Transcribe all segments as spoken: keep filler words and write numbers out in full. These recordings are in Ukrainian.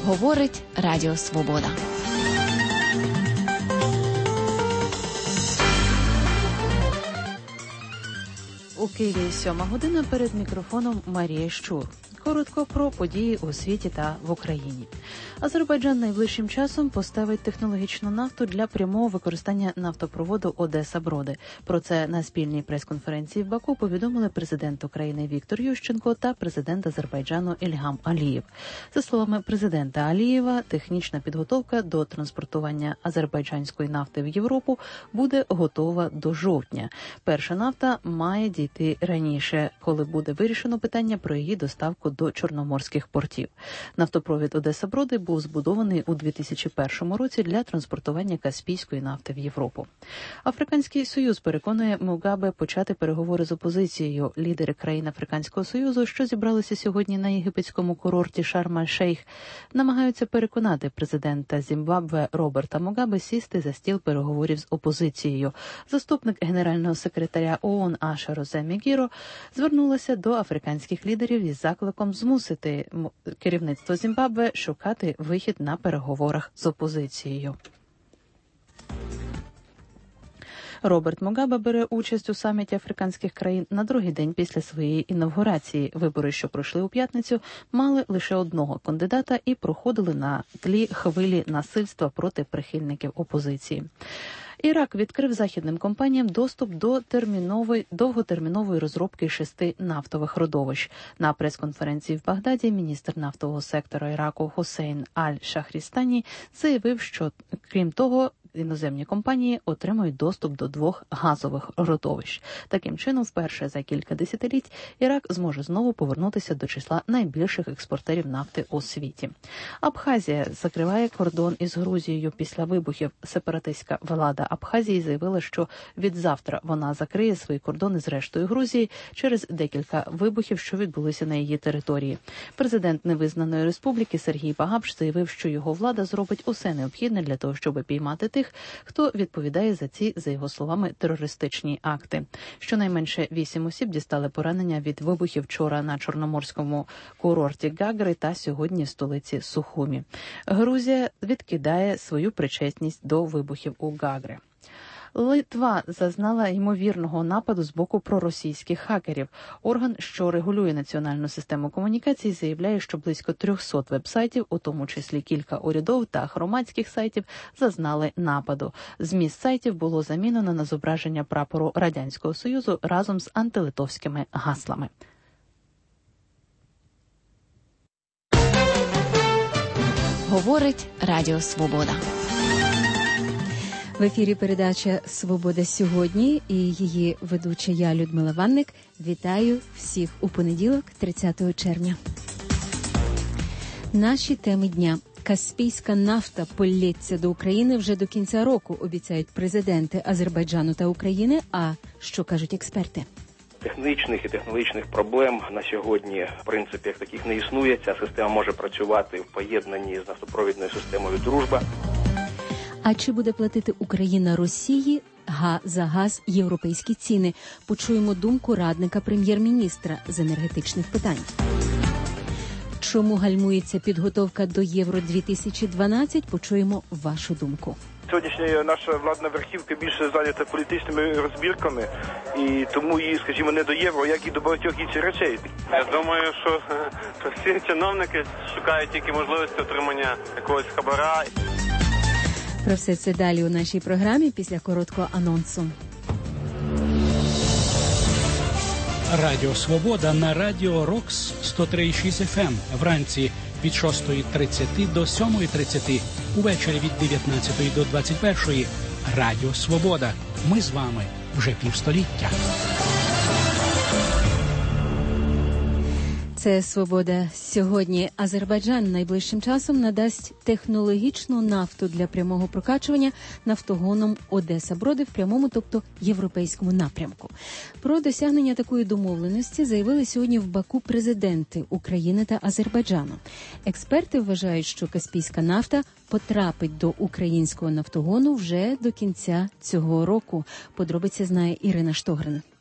Говорить Радіо Свобода. У Києві сьома година, перед мікрофоном Марія Щур. Коротко про події у світі та в Україні. Азербайджан найближчим часом поставить технологічну нафту для прямого використання нафтопроводу Одеса-Броди. Про це на спільній прес-конференції в Баку повідомили президент України Віктор Ющенко та президент Азербайджану Ільгам Алієв. За словами президента Алієва, технічна підготовка до транспортування азербайджанської нафти в Європу буде готова до жовтня. Перша нафта має дійти раніше, коли буде вирішено питання про її доставку до чорноморських портів. Нафтопровід Одеса-Броди був збудований у дві тисячі першому році для транспортування каспійської нафти в Європу. Африканський Союз переконує Мугабе почати переговори з опозицією. Лідери країн Африканського Союзу, що зібралися сьогодні на єгипетському курорті Шарм-аль-Шейх, намагаються переконати президента Зімбабве Роберта Мугабе сісти за стіл переговорів з опозицією. Заступник генерального секретаря ООН Аша Розе Мегіро звернулася до африканських лідерів із закликом змусити керівництво Зімбабве шукати вихід на переговорах з опозицією. Роберт Мугабе бере участь у саміті африканських країн на другий день після своєї інавгурації. Вибори, що пройшли у п'ятницю, мали лише одного кандидата і проходили на тлі хвилі насильства проти прихильників опозиції. Ірак відкрив західним компаніям доступ до термінової, довготермінової розробки шести нафтових родовищ. На прес-конференції в Багдаді міністр нафтового сектора Іраку Хусейн Аль-Шахрістані заявив, що, крім того, іноземні компанії отримують доступ до двох газових родовищ. Таким чином, вперше за кілька десятиліть Ірак зможе знову повернутися до числа найбільших експортерів нафти у світі. Абхазія закриває кордон із Грузією після вибухів. Сепаратистська влада Абхазії заявила, що від завтра вона закриє свої кордони з рештою Грузії через декілька вибухів, що відбулися на її території. Президент невизнаної республіки Сергій Багапш заявив, що його влада зробить усе необхідне для того, щоб піймати тих, хто відповідає за ці, за його словами, терористичні акти. Щонайменше вісім осіб дістали поранення від вибухів вчора на чорноморському курорті Гагри та сьогодні в столиці Сухумі. Грузія відкидає свою причетність до вибухів у Гагри. Литва зазнала ймовірного нападу з боку проросійських хакерів. Орган, що регулює національну систему комунікацій, заявляє, що близько триста веб-сайтів, у тому числі кілька урядових та громадських сайтів, зазнали нападу. Зміст сайтів було замінено на зображення прапору Радянського Союзу разом з антилитовськими гаслами. Говорить Радіо Свобода. В ефірі передача «Свобода сьогодні» і її ведуча я, Людмила Ванник. Вітаю всіх у понеділок, тридцятого червня. Наші теми дня. Каспійська нафта полється до України вже до кінця року, обіцяють президенти Азербайджану та України. А що кажуть експерти? Технічних і технологічних проблем на сьогодні, в принципі, як таких не існує. Ця система може працювати в поєднанні з нафтопровідною системою «Дружба». А чи буде платити Україна Росії га за газ європейські ціни? Почуємо думку радника прем'єр-міністра з енергетичних питань. Чому гальмується підготовка до Євро дві тисячі дванадцять? Почуємо вашу думку. Сьогоднішня наша владна верхівка більше зайнята політичними розбірками, і тому її, скажімо, не до євро, як і до багатьох інших речей. Я думаю, що, що всі чиновники шукають тільки можливості отримання якогось хабара. Про все це далі у нашій програмі після короткого анонсу. Радіо Свобода на Радіо Рокс сто три і шість еф ем вранці від шостої тридцять до сьомої тридцять, увечері від дев'ятнадцятої до двадцять першої. Радіо Свобода. Ми з вами вже півстоліття. Це «Свобода сьогодні». Азербайджан найближчим часом надасть технологічну нафту для прямого прокачування нафтогоном Одеса-Броди в прямому, тобто європейському напрямку. Про досягнення такої домовленості заявили сьогодні в Баку президенти України та Азербайджану. Експерти вважають, що каспійська нафта потрапить до українського нафтогону вже до кінця цього року. Подробиці знає Ірина Штогрин.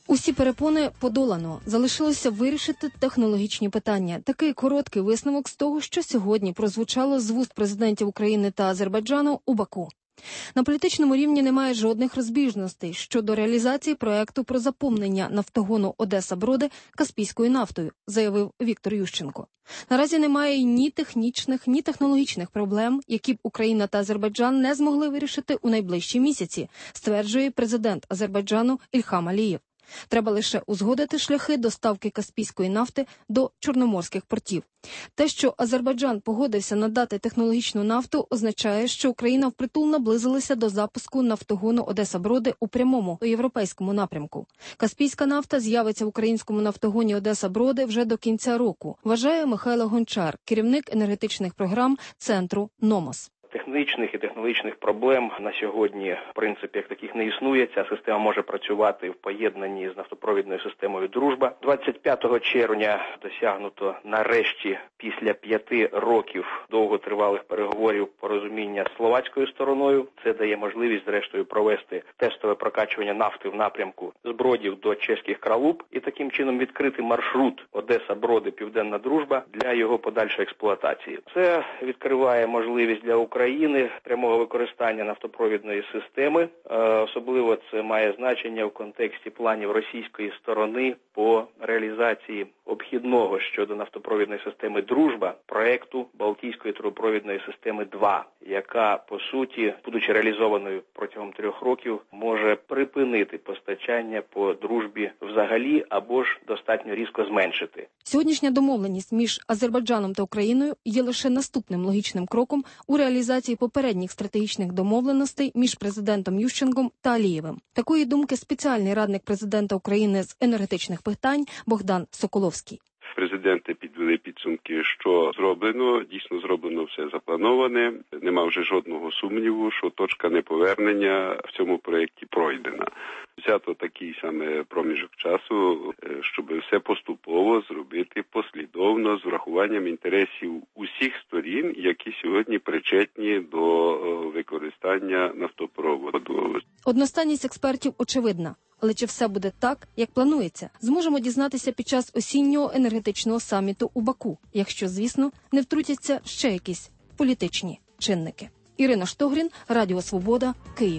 Усі перепони подолано. Залишилося вирішити технологічні питання. Такий короткий висновок з того, що сьогодні прозвучало з вуст президентів України та Азербайджану у Баку. На політичному рівні немає жодних розбіжностей щодо реалізації проекту про заповнення нафтогону Одеса-Броди Каспійською нафтою, заявив Віктор Ющенко. Наразі немає ні технічних, ні технологічних проблем, які б Україна та Азербайджан не змогли вирішити у найближчі місяці, стверджує президент Азербайджану Ільхам Алієв. Треба лише узгодити шляхи доставки каспійської нафти до чорноморських портів. Те, що Азербайджан погодився надати технологічну нафту, означає, що Україна впритул наблизилася до запуску нафтогону Одеса-Броди у прямому європейському напрямку. Каспійська нафта з'явиться в українському нафтогоні Одеса-Броди вже до кінця року, вважає Михайло Гончар, керівник енергетичних програм центру «Номос». Технічних і технологічних проблем на сьогодні, в принципі, як таких не існує. Ця система може працювати в поєднанні з нафтопровідною системою «Дружба». двадцять п'ятого червня досягнуто нарешті після п'яти років довготривалих переговорів порозуміння з словацькою стороною. Це дає можливість, зрештою, провести тестове прокачування нафти в напрямку з Бродів до чеських Кралуб і таким чином відкрити маршрут Одеса-Броди, Південна Дружба для його подальшої експлуатації. Це відкриває можливість для України України прямого використання нафтопровідної системи. Особливо це має значення в контексті планів російської сторони по реалізації обхідного щодо нафтопровідної системи «Дружба» проекту Балтійської трубопровідної системи два, яка, по суті, будучи реалізованою протягом трьох років, може припинити постачання по «Дружбі» взагалі або ж достатньо різко зменшити. Сьогоднішня домовленість між Азербайджаном та Україною є лише наступним логічним кроком у реалізації попередніх стратегічних домовленостей між президентом Ющенком та Алієвим. Такої думки спеціальний радник президента України з енергетичних питань Богдан Соколовський. Президенти підвели підсумки, що зроблено, дійсно зроблено все заплановане. Нема вже жодного сумніву, що точка неповернення в цьому проєкті пройдена. Взято такий саме проміжок часу, щоб все поступово зробити послідовно з врахуванням інтересів усіх сторін, які сьогодні причетні до використання нафтопроводу. Одностайність експертів очевидна. Але чи все буде так, як планується, зможемо дізнатися під час осіннього енергетичного саміту у Баку, якщо, звісно, не втрутяться ще якісь політичні чинники. Ірина Штогрін, Радіо Свобода, Київ.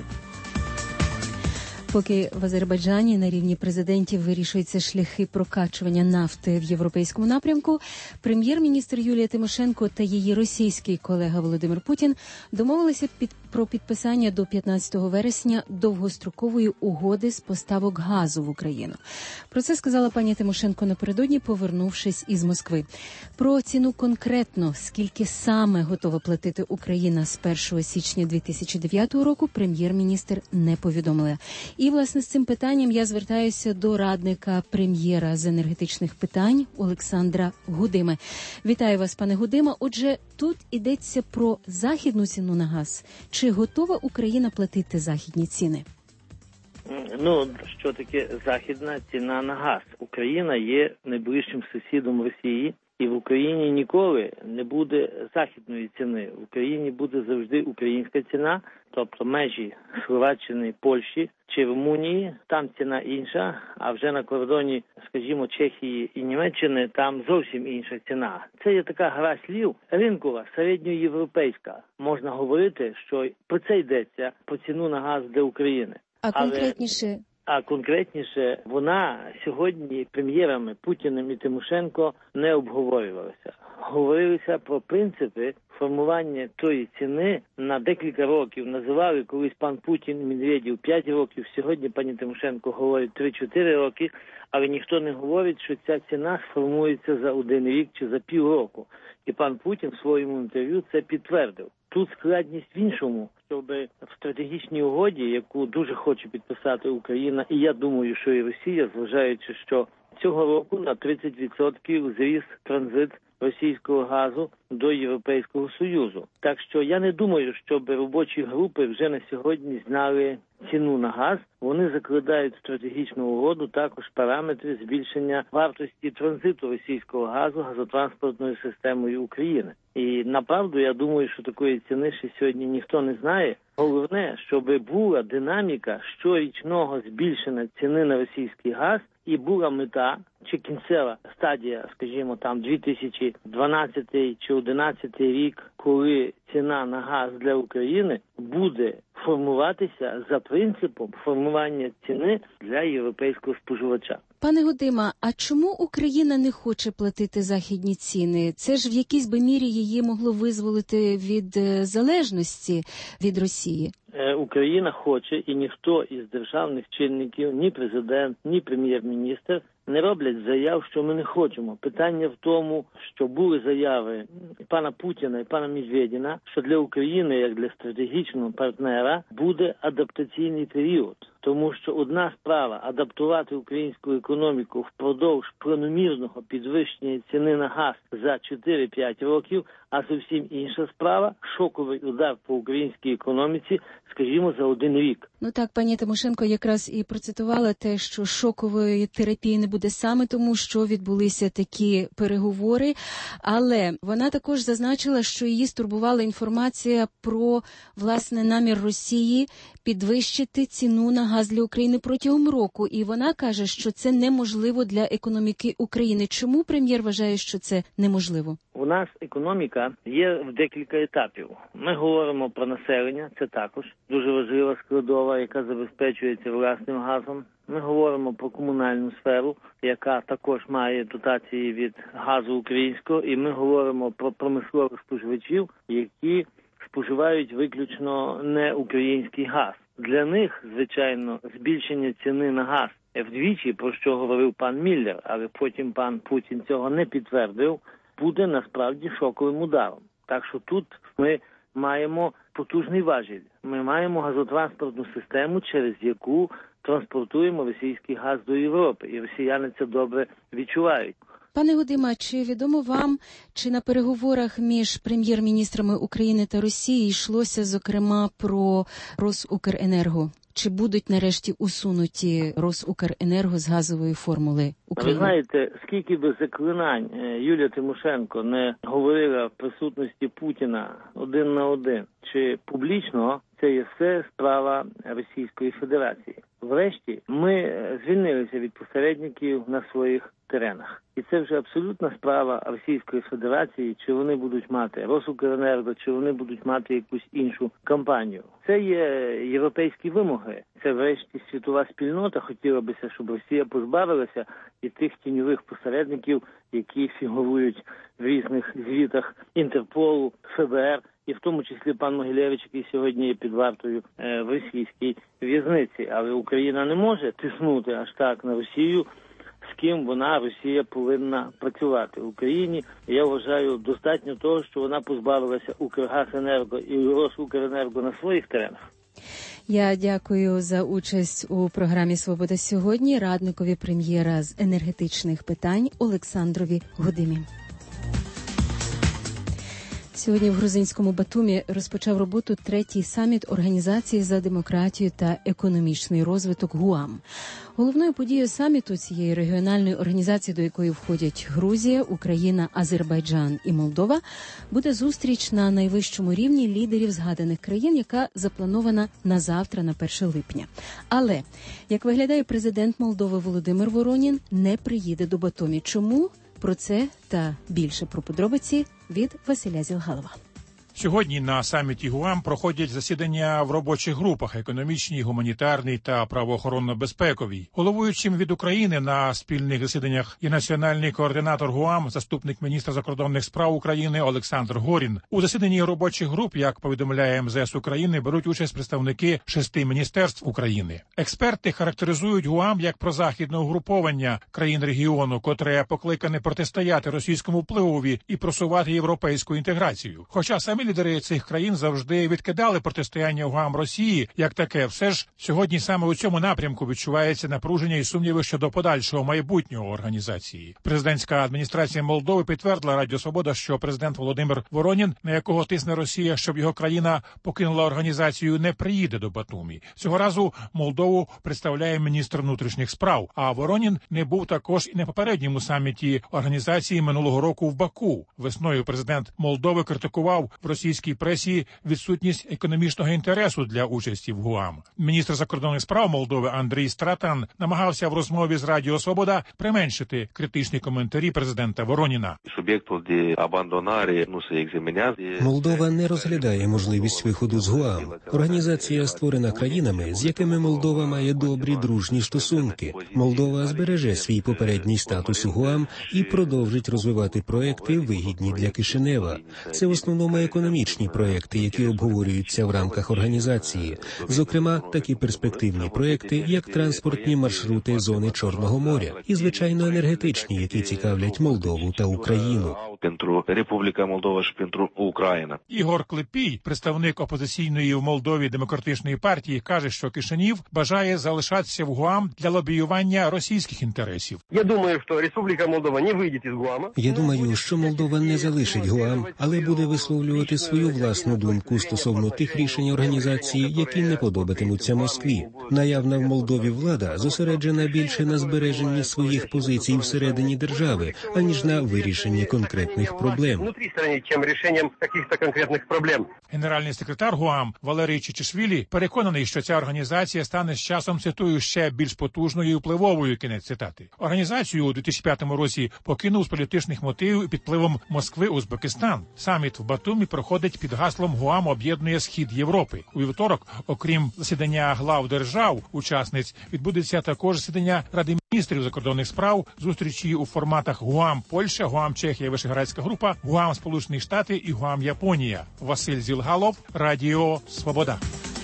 Поки в Азербайджані на рівні президентів вирішуються шляхи прокачування нафти в європейському напрямку, прем'єр-міністр Юлія Тимошенко та її російський колега Володимир Путін домовилися під, про підписання до п'ятнадцятого вересня довгострокової угоди з поставок газу в Україну. Про це сказала пані Тимошенко напередодні, повернувшись із Москви. Про ціну конкретно, скільки саме готова платити Україна з першого січня дві тисячі дев'ятого року, прем'єр-міністр не повідомила. І, власне, з цим питанням я звертаюся до радника прем'єра з енергетичних питань Олександра Гудими. Вітаю вас, пане Гудима. Отже, тут йдеться про західну ціну на газ. Чи готова Україна платити західні ціни? Ну, що таке західна ціна на газ? Україна є найближчим сусідом Росії. І в Україні ніколи не буде західної ціни. В Україні буде завжди українська ціна, тобто межі Словаччини, Польщі чи Румунії, там ціна інша, а вже на кордоні, скажімо, Чехії і Німеччини, там зовсім інша ціна. Це є така гра слів, ринкова, середньоєвропейська. Можна говорити, що про це йдеться, про ціну на газ для України. А конкретніше... Але... А конкретніше, вона сьогодні прем'єрами Путіним і Тимошенко не обговорювалася. Говорилися про принципи формування тої ціни на декілька років. Називали колись пан Путін і Медведєв п'ять років, сьогодні пані Тимошенко говорить три-чотири роки, але ніхто не говорить, що ця ціна сформується за один рік чи за півроку. І пан Путін в своєму інтерв'ю це підтвердив. Тут складність в іншому, щоб в стратегічній угоді, яку дуже хоче підписати Україна, і я думаю, що і Росія, зважаючи, що цього року на тридцять відсотків зріс транзит російського газу до Європейського Союзу. Так що я не думаю, щоб робочі групи вже на сьогодні знали ціну на газ. Вони закладають в стратегічну угоду також параметри збільшення вартості транзиту російського газу газотранспортною системою України. І направду я думаю, що такої ціни ще сьогодні ніхто не знає. Головне, щоб була динаміка щорічного збільшення ціни на російський газ і була мета чи кінцева стадія, скажімо, там дві тисячі дванадцятий чи одинадцятий рік, коли ціна на газ для України буде формуватися за принципом формування ціни для європейського споживача. Пане Гудима, а чому Україна не хоче платити західні ціни? Це ж в якійсь би мірі її могло визволити від залежності від Росії. Україна хоче, і ніхто із державних чинників, ні президент, ні прем'єр-міністр не роблять заяв, що ми не хочемо. Питання в тому, що були заяви пана Путіна і пана Медведєва, що для України, як для стратегічного партнера, буде адаптаційний період. Тому що одна справа – адаптувати українську економіку впродовж планомірного підвищення ціни на газ за чотири-п'ять років, а зовсім інша справа – шоковий удар по українській економіці, скажімо, за один рік. Ну так, пані Тимошенко якраз і процитувала те, що шокової терапії не буде саме тому, що відбулися такі переговори, але вона також зазначила, що її стурбувала інформація про, власне, намір Росії підвищити ціну на газ для України протягом року, і вона каже, що це неможливо для економіки України. Чому прем'єр вважає, що це неможливо? У нас економіка є в декілька етапів. Ми говоримо про населення, це також дуже важлива складова, яка забезпечується власним газом. Ми говоримо про комунальну сферу, яка також має дотації від газу українського, і ми говоримо про промислових споживачів, які споживають виключно не український газ. Для них, звичайно, збільшення ціни на газ вдвічі, про що говорив пан Міллер, але потім пан Путін цього не підтвердив, буде насправді шоковим ударом. Так що тут ми маємо потужний важіль. Ми маємо газотранспортну систему, через яку транспортуємо російський газ до Європи, і росіяни це добре відчувають. Пане Гудима, чи відомо вам, чи на переговорах між прем'єр-міністрами України та Росії йшлося, зокрема, про Росукренерго? Чи будуть нарешті усунуті Росукренерго з газової формули України? Ви знаєте, скільки би заклинань Юлія Тимошенко не говорила в присутності Путіна один на один, чи публічно, це є все справа Російської Федерації. Врешті, ми звільнилися від посередників на своїх теренах. І це вже абсолютна справа Російської Федерації, чи вони будуть мати Росукренерго, чи вони будуть мати якусь іншу компанію. Це є європейські вимоги. Це врешті світова спільнота хотіла бися, щоб Росія позбавилася і тих тіньових посередників, які фігурують в різних звітах Інтерполу, Ф Б Р, і в тому числі пан Могилевич, який сьогодні є під вартою в російській в'язниці. Але Україна не може тиснути аж так на Росію, з ким вона, Росія, повинна працювати. В Україні, я вважаю, достатньо того, що вона позбавилася Укргазенерго і Росукренерго на своїх теренах. Я дякую за участь у програмі «Свобода сьогодні» радникові прем'єра з енергетичних питань Олександрові Гудимі. Сьогодні в грузинському Батумі розпочав роботу третій саміт Організації за демократію та економічний розвиток ГУАМ. Головною подією саміту цієї регіональної організації, до якої входять Грузія, Україна, Азербайджан і Молдова, буде зустріч на найвищому рівні лідерів згаданих країн, яка запланована на завтра, на перше липня. Але, як виглядає, президент Молдови Володимир Воронін не приїде до Батумі. Чому? Про це та більше про подробиці від Василя Зілгалова. Сьогодні на саміті ГУАМ проходять засідання в робочих групах – економічній, гуманітарній та правоохоронно-безпековій. Головуючим від України на спільних засіданнях є національний координатор ГУАМ, заступник міністра закордонних справ України Олександр Горін. У засіданні робочих груп, як повідомляє ем зе ес України, беруть участь представники шести міністерств України. Експерти характеризують ГУАМ як прозахідне угруповання країн регіону, котре покликане протистояти російському впливові і просувати європейську інтеграцію. Хоча самі лідери цих країн завжди відкидали протистояння УГАМ Росії як таке. Все ж сьогодні саме у цьому напрямку відчувається напруження і сумніви щодо подальшого майбутнього організації. Президентська адміністрація Молдови підтвердила Радіо Свобода, що президент Володимир Воронін, на якого тисне Росія, щоб його країна покинула організацію, не приїде до Батумі. Цього разу Молдову представляє міністр внутрішніх справ, а Воронін не був також і на попередньому саміті організації минулого року в Баку. Весною президент Молдови критикував в російській пресі відсутність економічного інтересу для участі в ГУАМ. Міністр закордонних справ Молдови Андрій Стратан намагався в розмові з Радіо Свобода применшити критичні коментарі президента Вороніна. Молдова не розглядає можливість виходу з ГУАМ. Організація створена країнами, з якими Молдова має добрі дружні стосунки. Молдова збереже свій попередній статус у ГУАМ і продовжить розвивати проекти, вигідні для Кишинева. Це в основному економічні проекти, які обговорюються в рамках організації. Зокрема, такі перспективні проекти, як транспортні маршрути зони Чорного моря і, звичайно, енергетичні, які цікавлять Молдову та Україну. Республіка Молдова Шпінтру Україна. Ігор Клепій, представник опозиційної в Молдові демократичної партії, каже, що Кишинів бажає залишатися в ГУАМ для лобіювання російських інтересів. Я думаю, що Республіка Молдова не вийде із ГУАМа. Я думаю, що Молдова не залишить ГУАМ, але буде висловлювати свою власну думку стосовно тих рішень організації, які не подобатимуться Москві. Наявна в Молдові влада зосереджена більше на збереженні своїх позицій всередині держави, аніж на вирішенні конкретних проблем. Внутрі країни, чим рішенням якихось конкретних проблем. Генеральний секретар ГУАМ Валерій Чичишвілі переконаний, що ця організація стане з часом, цитую, ще більш потужною і впливовою, кінець цитати. Організацію у дві тисячі п'ятому році покинув з політичних мотивів і під впливом Москви Узбекистан. Саміт в Батумі проходить під гаслом ГУАМ об'єднує Схід Європи. У вівторок, окрім засідання глав держав, учасниць, відбудеться також засідання Ради міністрів закордонних справ, зустрічі у форматах ГУАМ Польща, ГУАМ Чехія, Вишеградська група, ГУАМ Сполучені Штати і ГУАМ Японія. Василь Зілгалов, Радіо Свобода.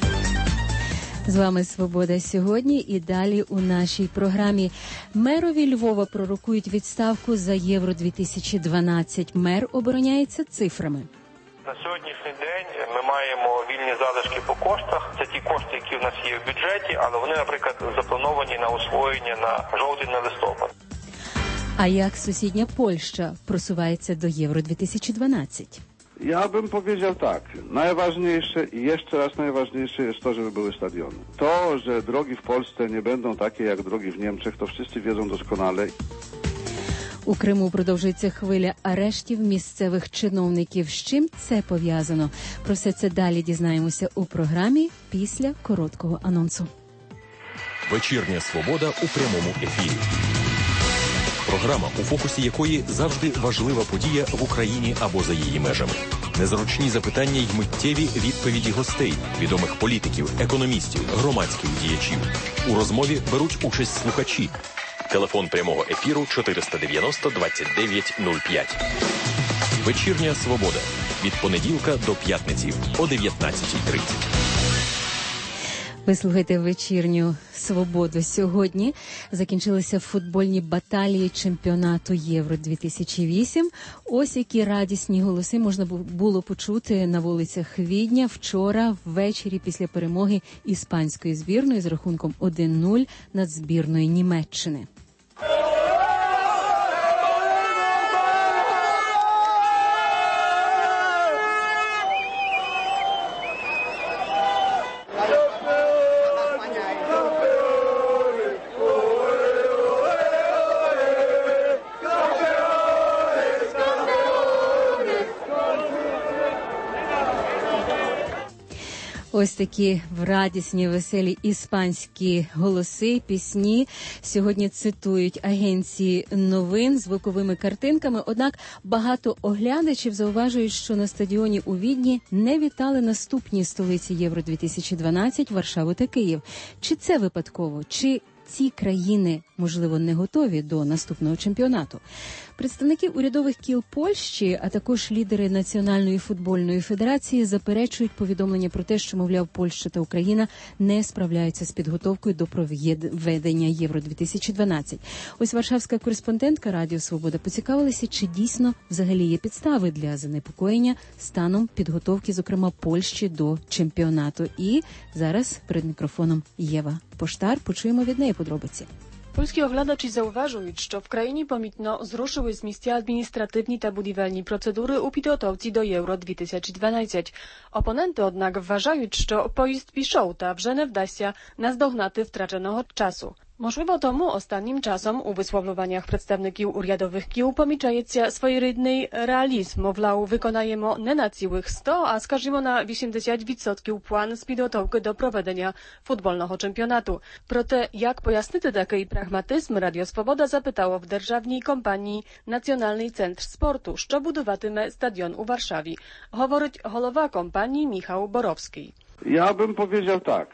З вами «Свобода» сьогодні і далі у нашій програмі. Мерові Львова пророкують відставку за Євро дві тисячі дванадцять. Мер обороняється цифрами. На сьогоднішній день ми маємо вільні залишки по коштах. Це ті кошти, які в нас є в бюджеті, але вони, наприклад, заплановані на освоєння на жовтень, на листопад. А як сусідня Польща просувається до Євро дві тисячі дванадцять? Ja bym powiedział tak, najważniejsze i jeszcze raz najważniejsze jest to, żeby były stadiony. To, że drogi w Polsce nie będą takie jak drogi w Niemczech, to wszyscy wiedzą doskonale. У Криму продовжується хвиля арештів місцевих чиновників. З чим це пов'язано? Про все це далі дізнаємося у програмі після короткого анонсу. Вечірня «Свобода» у прямому ефірі. Програма, у фокусі якої завжди важлива подія в Україні або за її межами. Незручні запитання й миттєві відповіді гостей, відомих політиків, економістів, громадських діячів. У розмові беруть участь слухачі. Телефон прямого ефіру чотириста дев'яносто двадцять дев'ять нуль п'ять. Вечірня «Свобода» від понеділка до п'ятниці о дев'ятнадцятій тридцять. Ви слухаєте вечірню «Свободу». Сьогодні закінчилися футбольні баталії чемпіонату Євро дві тисячі вісім. Ось які радісні голоси можна було почути на вулицях Відня вчора ввечері після перемоги іспанської збірної з рахунком один нуль над збірною Німеччини. Ось такі радісні, веселі іспанські голоси, пісні сьогодні цитують агенції новин звуковими картинками. Однак багато оглядачів зауважують, що на стадіоні у Відні не вітали наступні столиці Євро дві тисячі дванадцять – Варшаву та Київ. Чи це випадково? Чи ці країни, можливо, не готові до наступного чемпіонату? Представники урядових кіл Польщі, а також лідери Національної футбольної федерації заперечують повідомлення про те, що, мовляв, Польща та Україна не справляються з підготовкою до проведення Євро дві тисячі дванадцять. Ось варшавська кореспондентка Радіо Свобода поцікавилася, чи дійсно взагалі є підстави для занепокоєння станом підготовки, зокрема, Польщі до чемпіонату. І зараз перед мікрофоном Єва Поштар. Почуємо від неї подробиці. Польські оглядачі зауважують, що в країні помітно зрушили з місця адміністративні та будівельні процедури у підготовці до Євро дві тисячі дванадцять. Опоненти, однак, вважають, що поїзд пішов та вже не вдасться наздогнати втраченого часу. Можливо, тому останнім часом у висловлюваннях представників урядових кіл помічається своєрідний реалізм. Мовляв, виконаємо не на цілих сто, а, скажімо, на вісімдесят відсотків план з підготовки до проведення футбольного чемпіонату. Проте, як пояснити такий прагматизм, Радіо Свобода запитало в державній компанії Національний центр спорту, що будуватиме стадіон у Warszawie. Говорить голова компанii Michał Borowski. Ja bym powiedział tak,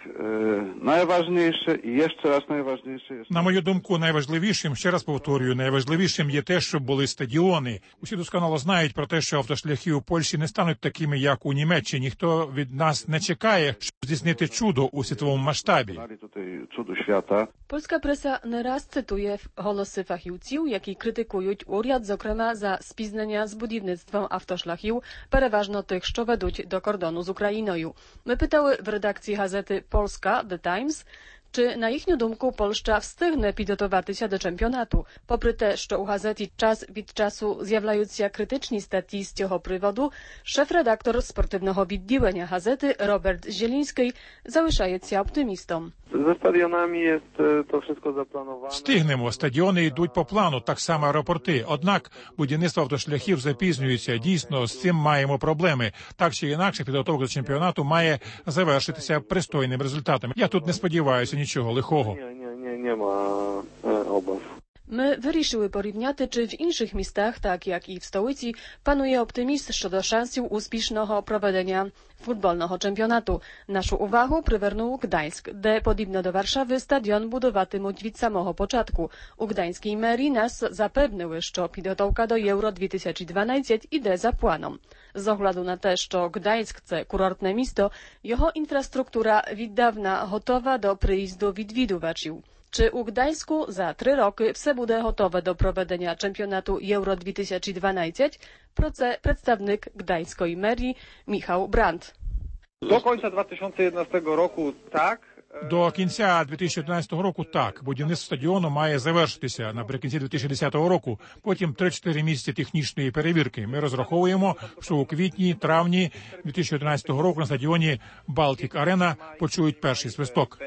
найважніше і jeszcze raz найважніше jest... На мою думку, найважливішим, ще раз повторюю, найважливішим є те, щоб були стадіони. Усі досконало знають про те, що автошляхи у Польщі не стануть такими, як у Німеччині. Ніхто від нас не чекає, щоб здійснити чудо у світовому масштабі. Чудо свята. Польська преса не раз цитує голоси фахівців, які критикують уряд, зокрема, за спізнення з будівництвом автошляхів, переважно тих, що ведуть до кордону з Україною. Ми питали в редакції газети «Polska» The Times, чи, на їхню думку, Польща встигне підготуватися до чемпіонату. Попри те, що у газеті час від часу з'являються критичні статті з цього приводу, шеф-редактор спортивного відділення газети Роберт Zieliński залишається оптимістом. Ze stadionami jest to wszystko zaplanowane. Встигнемо. Стадіони йдуть по плану, так само аеропорти. Однак будівництво автошляхів запізнюється. Дійсно, з цим маємо проблеми. Так чи інакше, підготовка до чемпіонату має завершитися пристойним результатом. Я тут не сподіваюся нічого лихого. Ні, ні, ні, нема обав. Ми вирішили порівняти, чи в інших містах, так як і в столиці, панує оптимізм щодо шансів успішного проведення футбольного чемпіонату. Нашу увагу привернув Гданськ, де, подібно до Warszawy, стадіон будуватимуть від самого початку. У Гданській мерії нас запевнили, що підготовка до Євро дві тисячі дванадцять іде за планом. З огляду на те, що Гданськ – це курортне місто, його інфраструктура віддавна готова до приїзду відвідувачів. Czy u Gdańsku za trzy roki все буде готове до проведення чемпіонату Євро дві тисячі дванадцять? Про це представник Gdańskiej мерії Michał Brandt. До końca dwa tysiące jedenastego roku tak. До кінця дві тисячі одинадцятого року так. Будівництво стадіону має завершитися наприкінці дві тисячі десятого року. Потім три-чотири місяці технічної перевірки. Ми розраховуємо, що у квітні-травні дві тисячі одинадцятого року на стадіоні Baltic Arena почують перший свисток.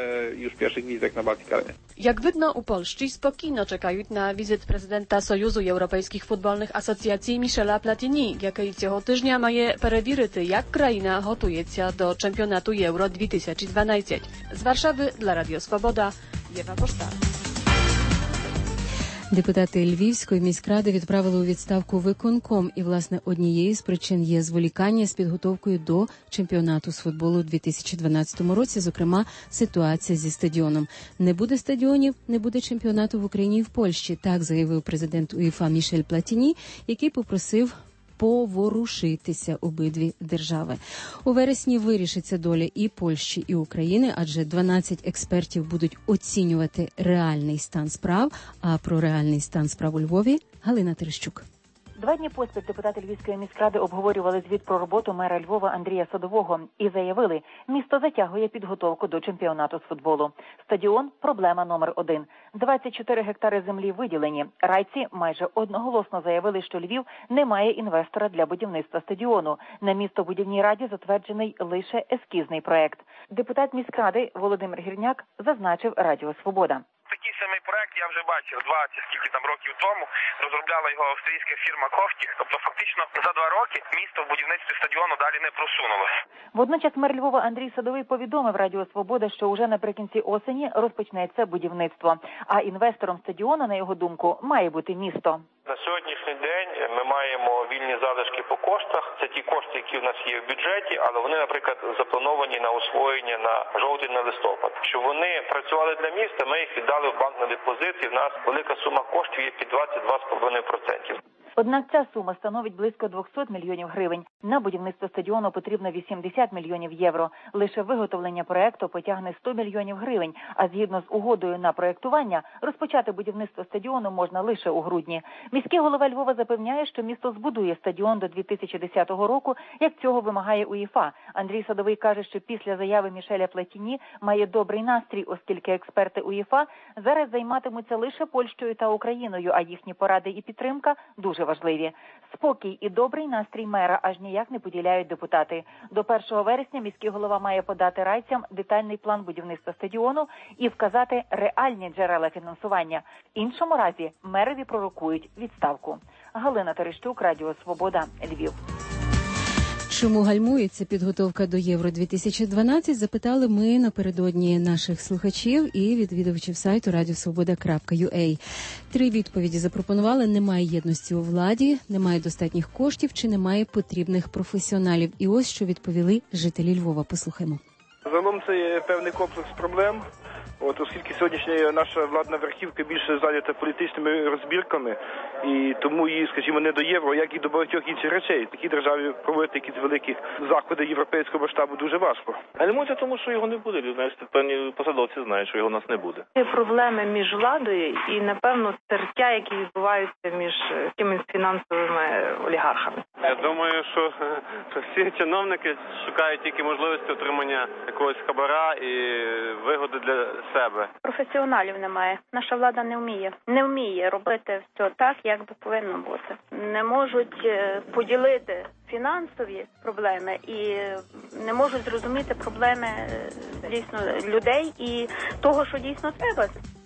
Jak widno, u Polski spokojno czekają na wizyt prezydenta Sojuzu Europejskich Futbolnych Asocjacji Michela Platini, який цього тижня має перевірити, як країна готується до чемпіонату Євро дві тисячі дванадцять. З Warszawy dla Radio Swoboda, Єва Поштар. Депутати Львівської міськради відправили у відставку виконком, і, власне, однією з причин є зволікання з підготовкою до чемпіонату з футболу у дві тисячі дванадцятому році, зокрема, ситуація зі стадіоном. Не буде стадіонів, не буде чемпіонату в Україні і в Польщі, так заявив президент УЄФА Мішель Платіні, який попросив поворушитися обидві держави. У вересні вирішиться доля і Польщі, і України, адже дванадцять експертів будуть оцінювати реальний стан справ, а про реальний стан справ у Львові Галина Терещук. Два дні поспіль депутати Львівської міськради обговорювали звіт про роботу мера Львова Андрія Садового і заявили, місто затягує підготовку до чемпіонату з футболу. Стадіон – проблема номер один. двадцять чотири гектари землі виділені. Райці майже одноголосно заявили, що Львів не має інвестора для будівництва стадіону. На містобудівній раді затверджений лише ескізний проект. Депутат міськради Володимир Гірняк зазначив Радіо Свобода. Такий самий проект я вже бачив двадцять скільки там років тому. Розробляла його австрійська фірма Кофтіх. Тобто фактично за два роки місто в будівництві стадіону далі не просунулося. Водночас мер Львова Андрій Садовий повідомив Радіо Свобода, що уже наприкінці осені розпочнеться будівництво. А інвестором стадіону, на його думку, має бути місто. На сьогоднішній день ми маємо вільні залишки по коштах. Це ті кошти, які в нас є в бюджеті, але вони, наприклад, заплановані на освоєння на жовтень, на листопад. Щоб вони працювали для міста, ми їх віддали в банк на депозит, і в нас велика сума коштів є під двадцять два цілих п'ять десятих відсотка. Однак ця сума становить близько двісті мільйонів гривень. На будівництво стадіону потрібно вісімдесят мільйонів євро. Лише виготовлення проекту потягне сто мільйонів гривень, а згідно з угодою на проектування, розпочати будівництво стадіону можна лише у грудні. Міський голова Львова запевняє, що місто збудує стадіон до дві тисячі десятого року, як цього вимагає УЄФА. Андрій Садовий каже, що після заяви Мішеля Платіні має добрий настрій, оскільки експерти УЄФА зараз займатимуться лише Польщею та Україною, а їхні поради і підтримка дуже важливі. Спокій і добрий настрій мера аж ніяк не поділяють депутати. До першого вересня міський голова має подати райцям детальний план будівництва стадіону і вказати реальні джерела фінансування. В іншому разі мерові пророкують відставку. Галина Терещук, Радіо Свобода, Львів. Чому гальмується підготовка до Євро дві тисячі дванадцять, запитали ми напередодні наших слухачів і відвідувачів сайту радіо свобода крапка ю а. Три відповіді запропонували: немає єдності у владі, немає достатніх коштів чи немає потрібних професіоналів. І ось що відповіли жителі Львова. Послухаймо. Загалом це є певний комплекс проблем. От, оскільки сьогоднішня наша владна верхівка більше зайнята політичними розбірками, і тому її, скажімо, не до євро, як і до багатьох інших речей. Такі державі проводити якісь великі заходи європейського масштабу дуже важко. Гальмується тому, що його не буде. Навіть певні посадовці знають, що його у нас не буде. Є проблеми між владою і, напевно, тертя, які відбуваються між якимись фінансовими олігархами. Я думаю, що, що всі чиновники шукають тільки можливості отримання якогось хабара і вигоди для себе. Професіоналів немає. Наша влада не вміє. Не вміє робити все так, як би повинно бути. Не можуть поділити фінансові проблеми і не можуть зрозуміти проблеми дійсно людей і того, що дійсно треба.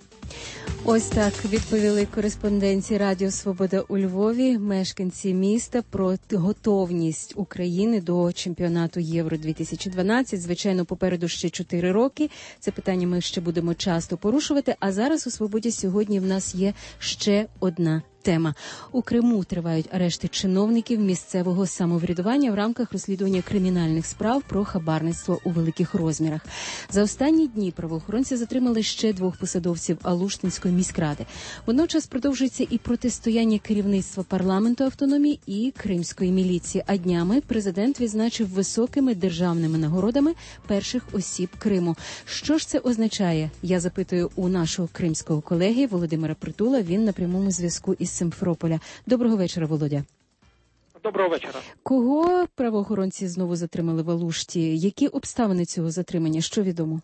Ось так відповіли кореспонденті Радіо Свобода у Львові, мешканці міста, про готовність України до чемпіонату Євро дві тисячі дванадцять. Звичайно, попереду ще чотири роки. Це питання ми ще будемо часто порушувати. А зараз у Свободі сьогодні в нас є ще одна тема. У Криму тривають арешти чиновників місцевого самоврядування в рамках розслідування кримінальних справ про хабарництво у великих розмірах. За останні дні правоохоронці затримали ще двох посадовців Алуштинської міськради. Водночас продовжується і протистояння керівництва парламенту автономії і кримської міліції. А днями президент відзначив високими державними нагородами перших осіб Криму. Що ж це означає? Я запитую у нашого кримського колеги Володимира Притула. Він на прямому зв'язку із Симферополя. Доброго вечора, Володя. Доброго вечора. Кого правоохоронці знову затримали в Алушті? Які обставини цього затримання? Що відомо?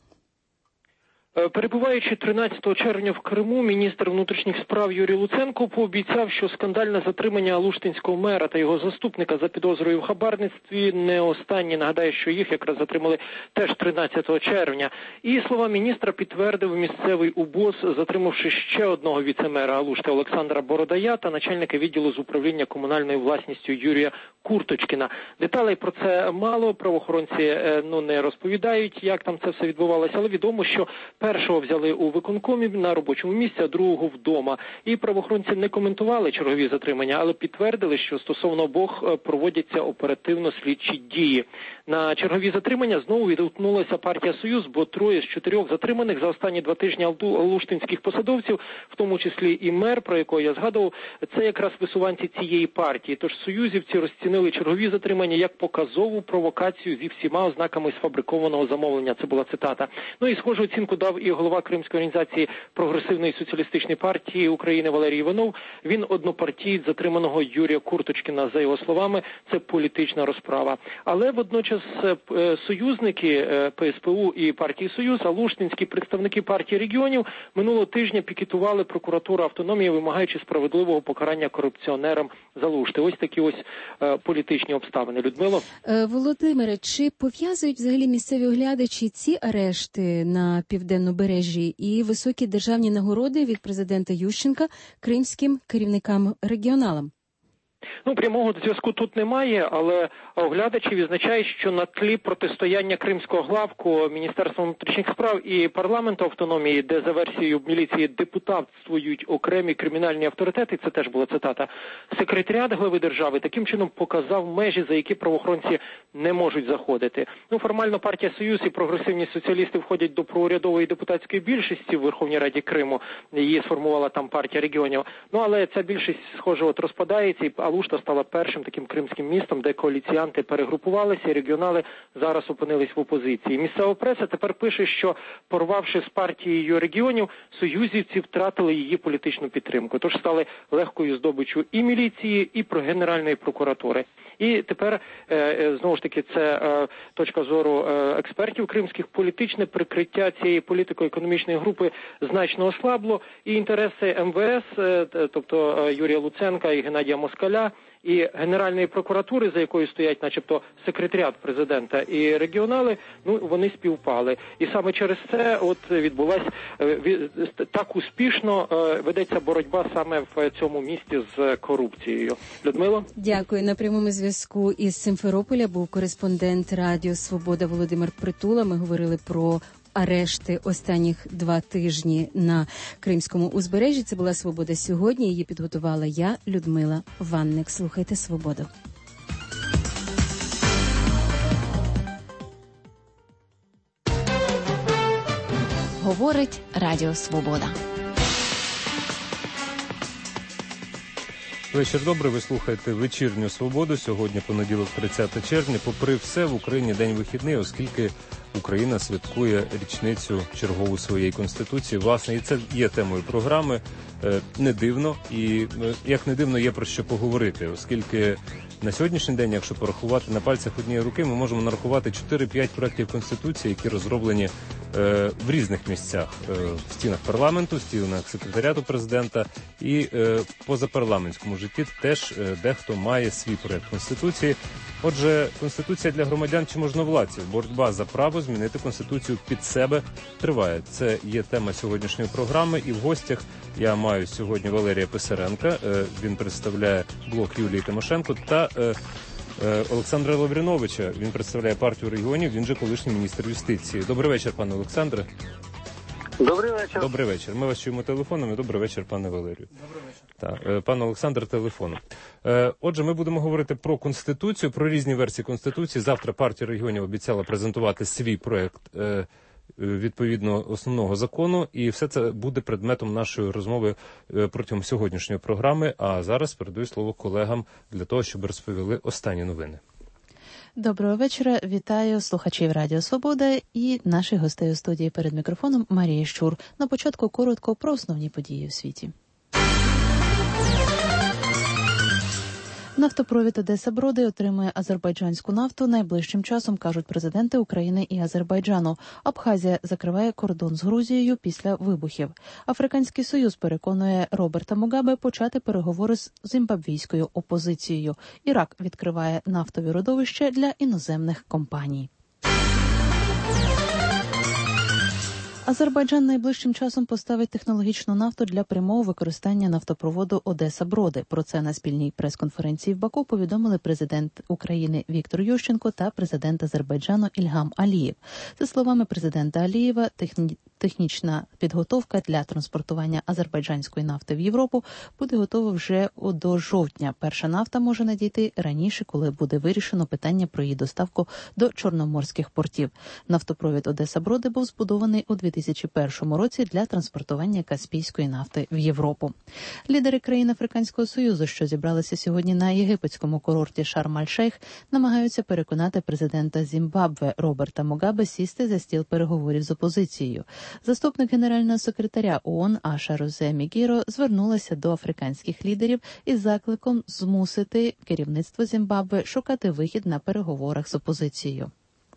Перебуваючи тринадцятого червня в Криму, міністр внутрішніх справ Юрій Луценко пообіцяв, що скандальне затримання алуштинського мера та його заступника за підозрою в хабарництві не останні. Нагадаю, що їх якраз затримали теж тринадцятого червня. І слова міністра підтвердив місцевий УБОЗ, затримавши ще одного віцемера Алушти Олександра Бородая та начальника відділу з управління комунальною власністю Юрія Курточкіна. Деталей про це мало, правоохоронці ну, не розповідають, як там це все відбувалося, але відомо, що першого взяли у виконкомі на робочому місці, а другого вдома. І правоохоронці не коментували чергові затримання, але підтвердили, що стосовно обох проводяться оперативно-слідчі дії. На чергові затримання знову відгукнулася партія «Союз», бо троє з чотирьох затриманих за останні два тижні алуштинських посадовців, в тому числі і мер, про якого я згадував, це якраз висуванці цієї партії. Тож союзівці розцінили чергові затримання як показову провокацію зі всіма ознаками сфабрикованого замовлення. Це була цитата. Ну і схожу оцінку дав і голова Кримської організації Прогресивної соціалістичної партії України Валерій Іванов. Він однопартієць затриманого Юрія Курточкіна. За його словами, це політична розправа. Але водночас союзники Пе Ес Пе У і партії «Союз», алуштинські представники партії регіонів минулого тижня пікетували прокуратуру автономії, вимагаючи справедливого покарання корупціонерам з Алушти. Ось такі ось е, політичні обставини. Людмило? Володимире, чи пов'язують взагалі місцеві оглядачі ці арешти на Південнобережжі і високі державні нагороди від президента Ющенка кримським керівникам-регіоналам? Ну, прямого зв'язку тут немає, але оглядачі відзначають, що на тлі протистояння Кримського главку Міністерства внутрішніх справ і парламенту автономії, де за версією міліції депутатствують окремі кримінальні авторитети, це теж була цитата, секретаріат глави держави таким чином показав межі, за які правоохоронці не можуть заходити. Ну, формально партія «Союз» і прогресивні соціалісти входять до проурядової депутатської більшості в Верховній Раді Криму. Її сформувала там партія регіонів. Ну, але ця більшість, схоже, от розпадається, і Алушта стала першим таким кримським містом, де коаліціянти перегрупувалися, і регіонали зараз опинились в опозиції. Місцева преса тепер пише, що, порвавши з партією регіонів, союзівці втратили її політичну підтримку. Тож стали легкою здобиччю і міліції, і про Генеральної прокуратури. І тепер, знову ж таки, це точка зору експертів кримських, політичне прикриття цієї політико-економічної групи значно ослабло, і інтереси ем ве ес, тобто Юрія Луценка і Геннадія Москаля, і Генеральної прокуратури, за якою стоять начебто секретаріат президента, і регіонали, ну, вони співпали. І саме через це от відбулась так успішно ведеться боротьба саме в цьому місті з корупцією. Людмила? Дякую. На прямому зв'язку із Симферополя був кореспондент Радіо Свобода Володимир Притула. Ми говорили про арешти останніх два тижні на Кримському узбережжі. Це була «Свобода сьогодні». Її підготувала я, Людмила Ванник. Слухайте «Свободу». Говорить Радіо Свобода. Вечір добрий, ви слухаєте «Вечірню Свободу». Сьогодні понеділок, тридцяте червня. Попри все, в Україні день вихідний, оскільки Україна святкує річницю чергову своєї Конституції. Власне, і це є темою програми. Не дивно. І, як не дивно, є про що поговорити, оскільки на сьогоднішній день, якщо порахувати на пальцях однієї руки, ми можемо нарахувати чотири-п'ять проєктів Конституції, які розроблені е, в різних місцях. Е, в стінах парламенту, в стінах секретаріату президента і е, в позапарламентському житті теж е, дехто має свій проєкт Конституції. Отже, Конституція для громадян чи можновладців. Боротьба за право змінити Конституцію під себе триває. Це є тема сьогоднішньої програми. І в гостях я маю сьогодні Валерія Писаренка. Е, він представляє блок Юлії Тимошенко, та е, е, Олександра Лавріновича. Він представляє партію регіонів, він же колишній міністр юстиції. Добрий вечір, пане Олександре. Добрий вечір. Добрий вечір. Ми вас чуємо телефоном. І добрий вечір, пане Валерію. Добрий вечір. Так, пане Олександр, телефоном. Отже, ми будемо говорити про Конституцію, про різні версії Конституції. Завтра партія регіонів обіцяла презентувати свій проєкт відповідно основного закону, і все це буде предметом нашої розмови протягом сьогоднішньої програми. А зараз передаю слово колегам для того, щоб розповіли останні новини. Доброго вечора. Вітаю слухачів Радіо Свобода і наших гостей у студії перед мікрофоном Марія Щур. На початку коротко про основні події у світі. Нафтопровід Одеса-Броди отримує азербайджанську нафту найближчим часом, кажуть президенти України і Азербайджану. Абхазія закриває кордон з Грузією після вибухів. Африканський Союз переконує Роберта Мугабе почати переговори з зімбабвійською опозицією. Ірак відкриває нафтові родовища для іноземних компаній. Азербайджан найближчим часом поставить технологічну нафту для прямого використання нафтопроводу Одеса-Броди. Про це на спільній прес-конференції в Баку повідомили президент України Віктор Ющенко та президент Азербайджану Ільгам Алієв. За словами президента Алієва, техні... технічна підготовка для транспортування азербайджанської нафти в Європу буде готова вже до жовтня. Перша нафта може надійти раніше, коли буде вирішено питання про її доставку до чорноморських портів. Нафтопровід Одеса-Броди був збудований у дві тисячі першому році для транспортування каспійської нафти в Європу. Лідери країн Африканського Союзу, що зібралися сьогодні на єгипетському курорті Шарм-аль-Шейх, намагаються переконати президента Зімбабве Роберта Мугабе сісти за стіл переговорів з опозицією. Заступник генерального секретаря ООН Аша Розе Мігіро звернулася до африканських лідерів із закликом змусити керівництво Зімбабве шукати вихід на переговорах з опозицією.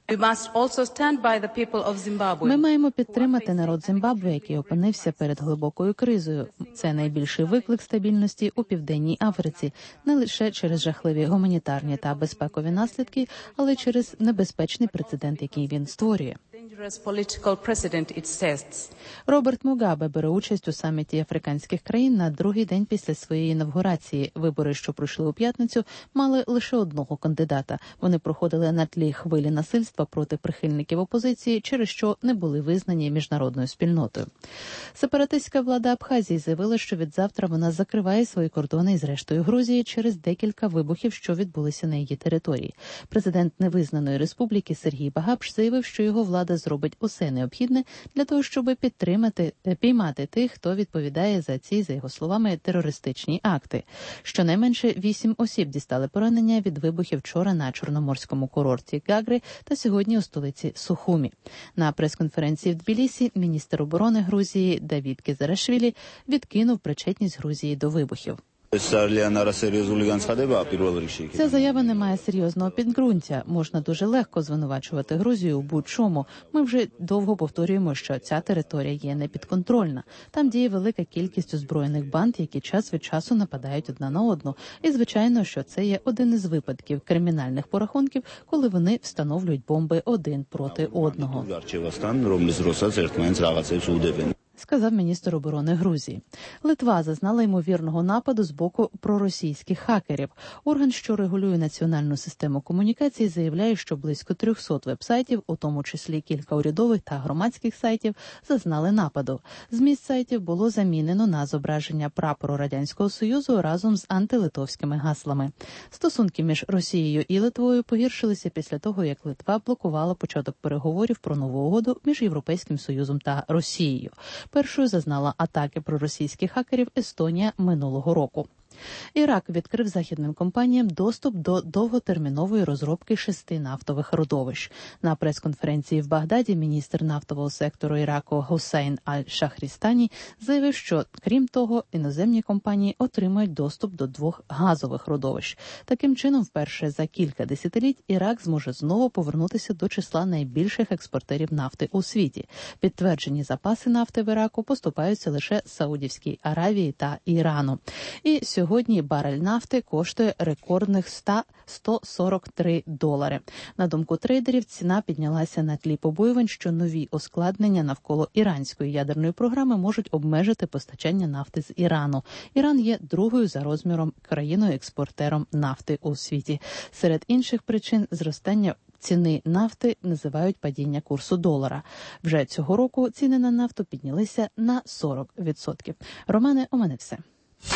Ми маємо підтримати народ Зімбабве, який опинився перед глибокою кризою. Це найбільший виклик стабільності у Південній Африці, не лише через жахливі гуманітарні та безпекові наслідки, але й через небезпечний прецедент, який він створює. Роберт Мугабе бере участь у саміті африканських країн на другий день після своєї інавгурації. Вибори, що пройшли у п'ятницю, мали лише одного кандидата. Вони проходили на тлі хвилі насильства проти прихильників опозиції, через що не були визнані міжнародною спільнотою. Сепаратистська влада Абхазії заявила, що відзавтра вона закриває свої кордони із рештою Грузії через декілька вибухів, що відбулися на її території. Президент невизнаної республіки Сергій Багапш заявив, що його влада зробить усе необхідне для того, щоб підтримати, піймати тих, хто відповідає за ці, за його словами, терористичні акти. Щонайменше вісім осіб дістали поранення від вибухів вчора на чорноморському курорті Гагри та сьогодні у столиці Сухумі. На прес-конференції в Тбілісі міністр оборони Грузії Давід Кезарашвілі відкинув причетність Грузії до вибухів. Ця заява не має серйозного підґрунтя. Можна дуже легко звинувачувати Грузію у будь-чому. Ми вже довго повторюємо, що ця територія є непідконтрольна. Там діє велика кількість озброєних банд, які час від часу нападають одна на одну. І, звичайно, що це є один із випадків кримінальних порахунків, коли вони встановлюють бомби один проти одного. Сказав міністр оборони Грузії. Литва зазнала ймовірного нападу з боку проросійських хакерів. Орган, що регулює національну систему комунікацій, заявляє, що близько трьохсот веб-сайтів, у тому числі кілька урядових та громадських сайтів, зазнали нападу. Зміст сайтів було замінено на зображення прапору Радянського Союзу разом з антилитовськими гаслами. Стосунки між Росією і Литвою погіршилися після того, як Литва блокувала початок переговорів про нову угоду між Європейським Союзом та Росією. Першою зазнала атаки проросійських хакерів Естонія минулого року. Ірак відкрив західним компаніям доступ до довготермінової розробки шести нафтових родовищ. На прес-конференції в Багдаді міністр нафтового сектору Іраку Гусейн Аль-Шахрістані заявив, що, крім того, іноземні компанії отримають доступ до двох газових родовищ. Таким чином, вперше за кілька десятиліть Ірак зможе знову повернутися до числа найбільших експортерів нафти у світі. Підтверджені запаси нафти в Іраку поступаються лише Саудівській Аравії та Ірану. І Сьогодні барель нафти коштує рекордних сто сорок три долари. На думку трейдерів, ціна піднялася на тлі побоювань, що нові ускладнення навколо іранської ядерної програми можуть обмежити постачання нафти з Ірану. Іран є другою за розміром країною-експортером нафти у світі. Серед інших причин зростання ціни нафти називають падіння курсу долара. Вже цього року ціни на нафту піднялися на сорок відсотків. Романе, у мене все.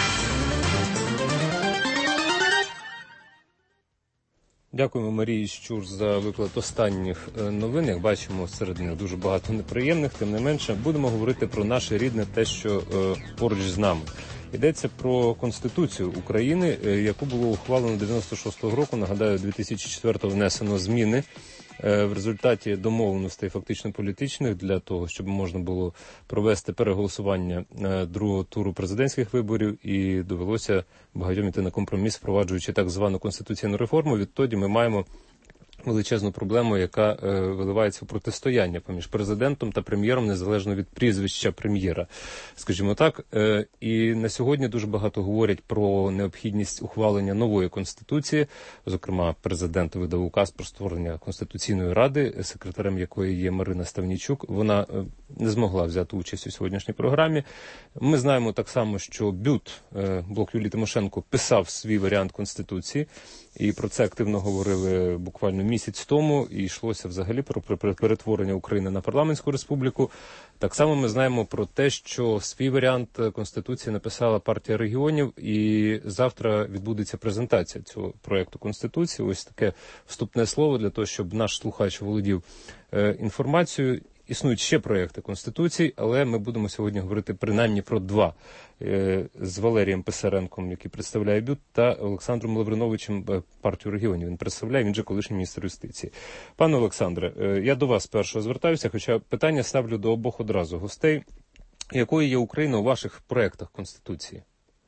Дякуємо Марії Щур за виклад останніх новин. Як бачимо, серед них дуже багато неприємних. Тим не менше, будемо говорити про наше рідне, те, що е, поруч з нами. Йдеться про Конституцію України, яку було ухвалено дев'яносто шостого року. Нагадаю, дві тисячі четвертого внесено зміни в результаті домовленостей фактично політичних для того, щоб можна було провести переголосування другого туру президентських виборів, і довелося багатьом іти на компроміс, впроваджуючи так звану конституційну реформу. Відтоді ми маємо величезну проблему, яка е, виливається в протистояння поміж президентом та прем'єром, незалежно від прізвища прем'єра, скажімо так. Е, і на сьогодні дуже багато говорять про необхідність ухвалення нової конституції. Зокрема, президент видав указ про створення Конституційної ради, секретарем якої є Марина Ставнійчук. Вона е, не змогла взяти участь у сьогоднішній програмі. Ми знаємо так само, що БЮТ, е, блок Юлії Тимошенко, писав свій варіант конституції. І про це активно говорили буквально місяць тому, і йшлося взагалі про перетворення України на парламентську республіку. Так само ми знаємо про те, що свій варіант Конституції написала партія регіонів, і завтра відбудеться презентація цього проєкту Конституції. Ось таке вступне слово для того, щоб наш слухач володів е, інформацією. Існують ще проєкти Конституції, але ми будемо сьогодні говорити принаймні про два. З Валерієм Писаренком, який представляє БЮТ, та Олександром Лавриновичем, партію регіонів. Він представляє, він же колишній міністр юстиції. Пане Олександре, я до вас першого звертаюся, хоча питання ставлю до обох одразу гостей. Якою є Україна у ваших проєктах Конституції?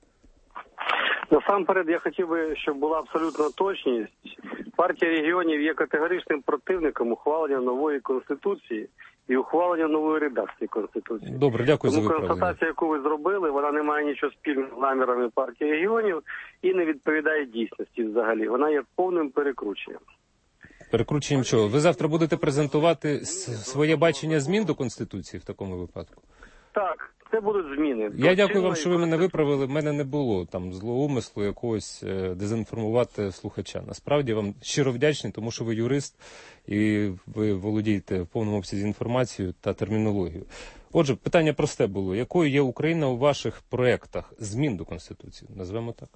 Насамперед, я хотів би, щоб була абсолютна точність. Партія регіонів є категоричним противником ухвалення нової Конституції і ухвалення нової редакції Конституції. Добре, дякую Тому за виправлення. констатація, яку ви зробили, вона не має нічого спільного з намірами партії регіонів і не відповідає дійсності взагалі. Вона є повним перекрученням. Перекрученням чого? Ви завтра будете презентувати своє бачення змін до Конституції в такому випадку? Так, це будуть зміни. Я дякую вам, що ви мене виправили. В мене не було там злого умислу якогось е, дезінформувати слухача. Насправді вам щиро вдячний, тому що ви юрист і ви володієте в повному обсязі інформацією та термінологією. Отже, питання просте було. Якою є Україна у ваших проєктах змін до Конституції? Назвемо так.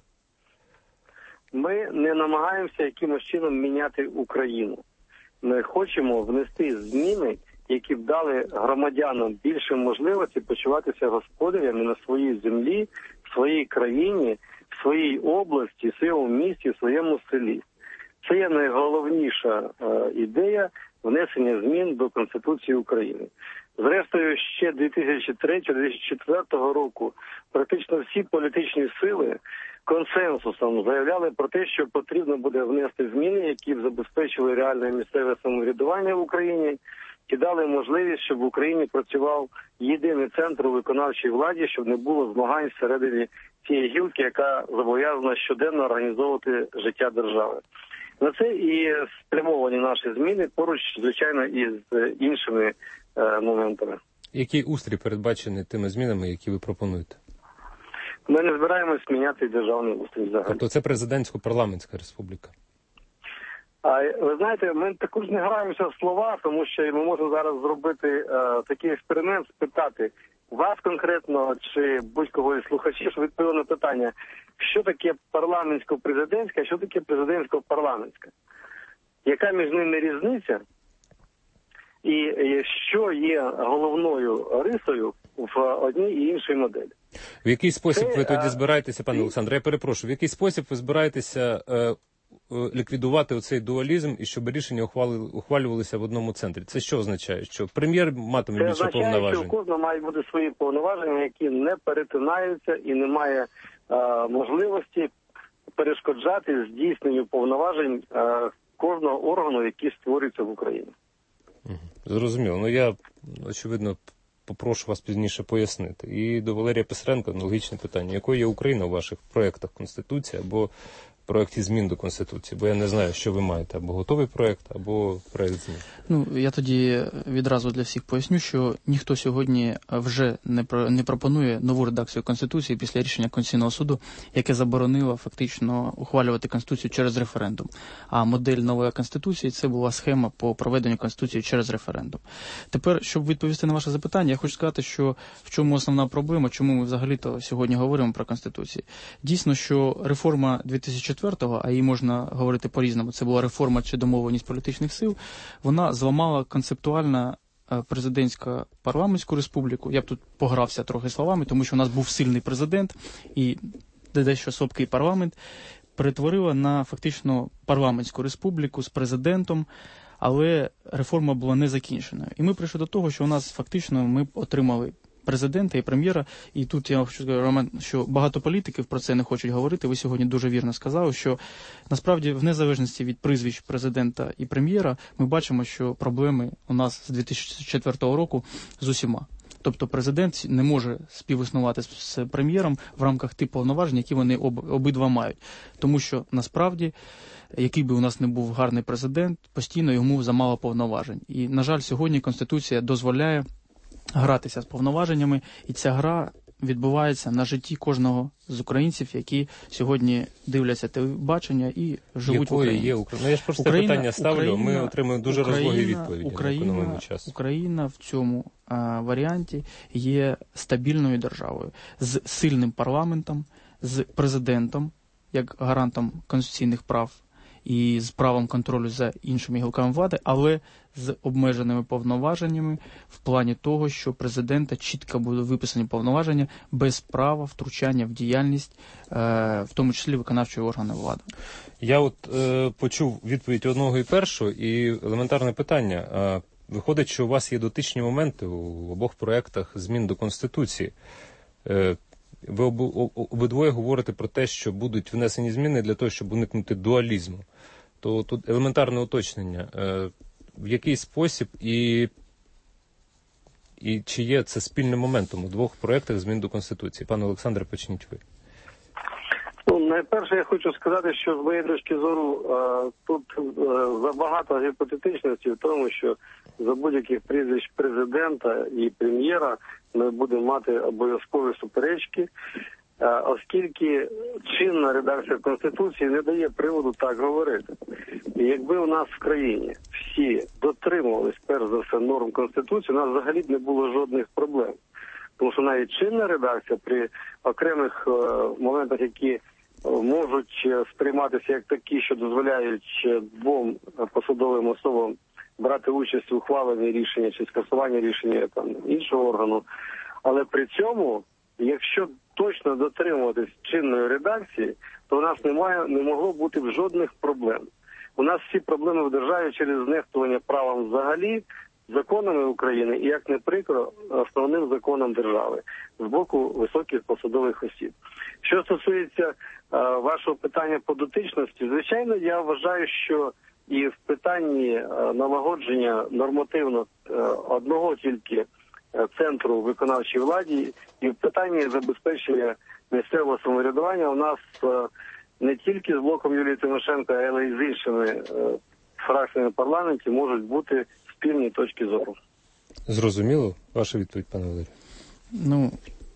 Ми не намагаємося якимось чином міняти Україну. Ми хочемо внести зміни, які б дали громадянам більше можливості почуватися господарями на своїй землі, в своїй країні, в своїй області, в своєму місті, в своєму селі. Це є найголовніша е, ідея внесення змін до Конституції України. Зрештою, ще дві тисячі третього - дві тисячі четвертого року практично всі політичні сили консенсусом заявляли про те, що потрібно буде внести зміни, які б забезпечили реальне місцеве самоврядування в Україні і дали можливість, щоб в Україні працював єдиний центр у виконавчій владі, щоб не було змагань всередині цієї гілки, яка зобов'язана щоденно організовувати життя держави. На це і спрямовані наші зміни поруч, звичайно, із іншими е, моментами. Який устрій передбачений тими змінами, які ви пропонуєте? Ми не збираємось міняти державний устрій взагалі. Тобто це президентсько-парламентська республіка? А ви знаєте, ми також не граємося в слова, тому що ми можемо зараз зробити е, такий експеримент, спитати вас конкретно чи будь-кого із слухачів, що відповіли на питання, що таке парламентсько-президентська, а що таке президентсько-парламентська. Яка між ними різниця? І, і що є головною рисою в одній і іншій моделі? В який спосіб Це, ви тоді а... збираєтеся, пане Олександре, я перепрошую, в який спосіб ви збираєтеся е, ліквідувати оцей дуалізм і щоб рішення ухвали, ухвалювалися в одному центрі? Це що означає? Що прем'єр матиме більше повноважень? Це означає, що у кожного мають бути свої повноваження, які не перетинаються і немає е, можливості перешкоджати здійсненню повноважень е, кожного органу, який створюється в Україні. Зрозуміло. Ну я, очевидно, попрошу вас пізніше пояснити. І до Валерія Писаренка аналогічне питання. Якою є Україна у ваших проєктах Конституції або проєкті змін до Конституції? Бо я не знаю, що ви маєте. Або готовий проєкт, або проєкт змін. Ну, я тоді відразу для всіх поясню, що ніхто сьогодні вже не, про, не пропонує нову редакцію Конституції після рішення Конституційного суду, яке заборонило фактично ухвалювати Конституцію через референдум. А модель нової Конституції – це була схема по проведенню Конституції через референдум. Тепер, щоб відповісти на ваше запитання, я хочу сказати, що в чому основна проблема, чому ми взагалі-то сьогодні говоримо про Конституцію. Дійсно, що реформа дві тисячі четвертого, а її можна говорити по-різному, це була реформа чи домовленість політичних сил, вона зламала концептуально президентську парламентську республіку. Я б тут погрався трохи словами, тому що у нас був сильний президент і дещо слабкий парламент, перетворила на фактично парламентську республіку з президентом, але реформа була не закінчена. І ми прийшли до того, що у нас фактично ми отримали президента і прем'єра, і тут я хочу сказати, Роман, що багато політиків про це не хочуть говорити. Ви сьогодні дуже вірно сказали, що насправді в незалежності від прізвищ президента і прем'єра ми бачимо, що проблеми у нас з дві тисячі четвертого року з усіма. Тобто президент не може співіснувати з прем'єром в рамках тих повноважень, які вони об, обидва мають. Тому що насправді, який би у нас не був гарний президент, постійно йому замало повноважень. І, на жаль, сьогодні Конституція дозволяє гратися з повноваженнями, і ця гра відбувається на житті кожного з українців, які сьогодні дивляться телебачення і живуть Якою в Україні. Є Україна? Ну, я ж просто Україна, питання ставлю, Україна, ми отримуємо дуже розлогі відповіді. Україна, Україна в цьому а, варіанті є стабільною державою, з сильним парламентом, з президентом, як гарантом конституційних прав, і з правом контролю за іншими гілками влади, але з обмеженими повноваженнями в плані того, що президента чітко будуть виписані повноваження без права втручання в діяльність, е, в тому числі виконавчої органи влади. Я от е, почув відповідь одного і першого, і елементарне питання. Е, виходить, що у вас є дотичні моменти у обох проєктах змін до Конституції. Е, Ви обидвоє говорите про те, що будуть внесені зміни для того, щоб уникнути дуалізму. То тут елементарне уточнення. В який спосіб і, і чи є це спільним моментом у двох проєктах змін до Конституції? Пане Олександре, почніть ви. Ну, найперше я хочу сказати, що з моєї точки зору тут забагато гіпотетичності в тому, що за будь-яких прізвищ президента і прем'єра ми будемо мати обов'язкові суперечки, оскільки чинна редакція Конституції не дає приводу так говорити. І якби у нас в країні всі дотримувались, перш за все, норм Конституції, у нас взагалі б не було жодних проблем. Тому що навіть чинна редакція при окремих моментах, які можуть сприйматися як такі, що дозволяють двом посадовим особам брати участь у ухваленні рішення чи скасуванні рішення там іншого органу. Але при цьому, якщо точно дотримуватись чинної редакції, то у нас немає, не могло бути жодних проблем. У нас всі проблеми в державі через знехтування правом взагалі, законами України і, як не прикро, основним законом держави з боку високих посадових осіб. Що стосується е, вашого питання по дотичності, звичайно, я вважаю, що і в питанні е, налагодження нормативно е, одного тільки е, центру виконавчій владі, і в питанні забезпечення місцевого самоврядування у нас е, не тільки з блоком Юлії Тимошенко, але й з іншими е, фракціями в парламенті можуть бути спільні точки зору. Зрозуміло. Ваша відповідь, пане Валерію. Ну,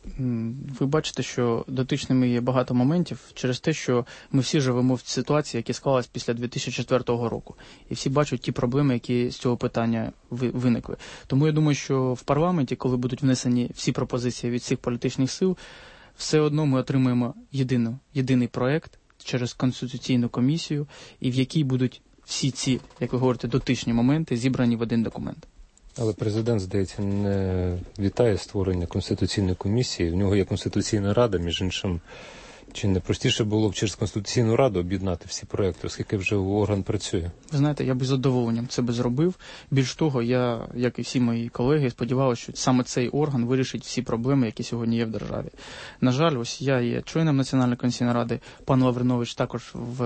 ви бачите, що дотичними є багато моментів через те, що ми всі живемо в ситуації, які склалась після дві тисячі четвертого року. І всі бачать ті проблеми, які з цього питання виникли. Тому я думаю, що в парламенті, коли будуть внесені всі пропозиції від всіх політичних сил, все одно ми отримаємо єдину, єдиний проект через Конституційну комісію, і в якій будуть всі ці, як ви говорите, дотичні моменти зібрані в один документ. Але президент, здається, не вітає створення Конституційної комісії. В нього є Конституційна рада, між іншим. Чи не простіше було б через Конституційну раду об'єднати всі проекти, оскільки вже орган працює? Ви знаєте, я б із задоволенням це би зробив. Більш того, я, як і всі мої колеги, сподівався, що саме цей орган вирішить всі проблеми, які сьогодні є в державі. На жаль, ось я є членом Національної конституційної ради, пан Лавринович також, в,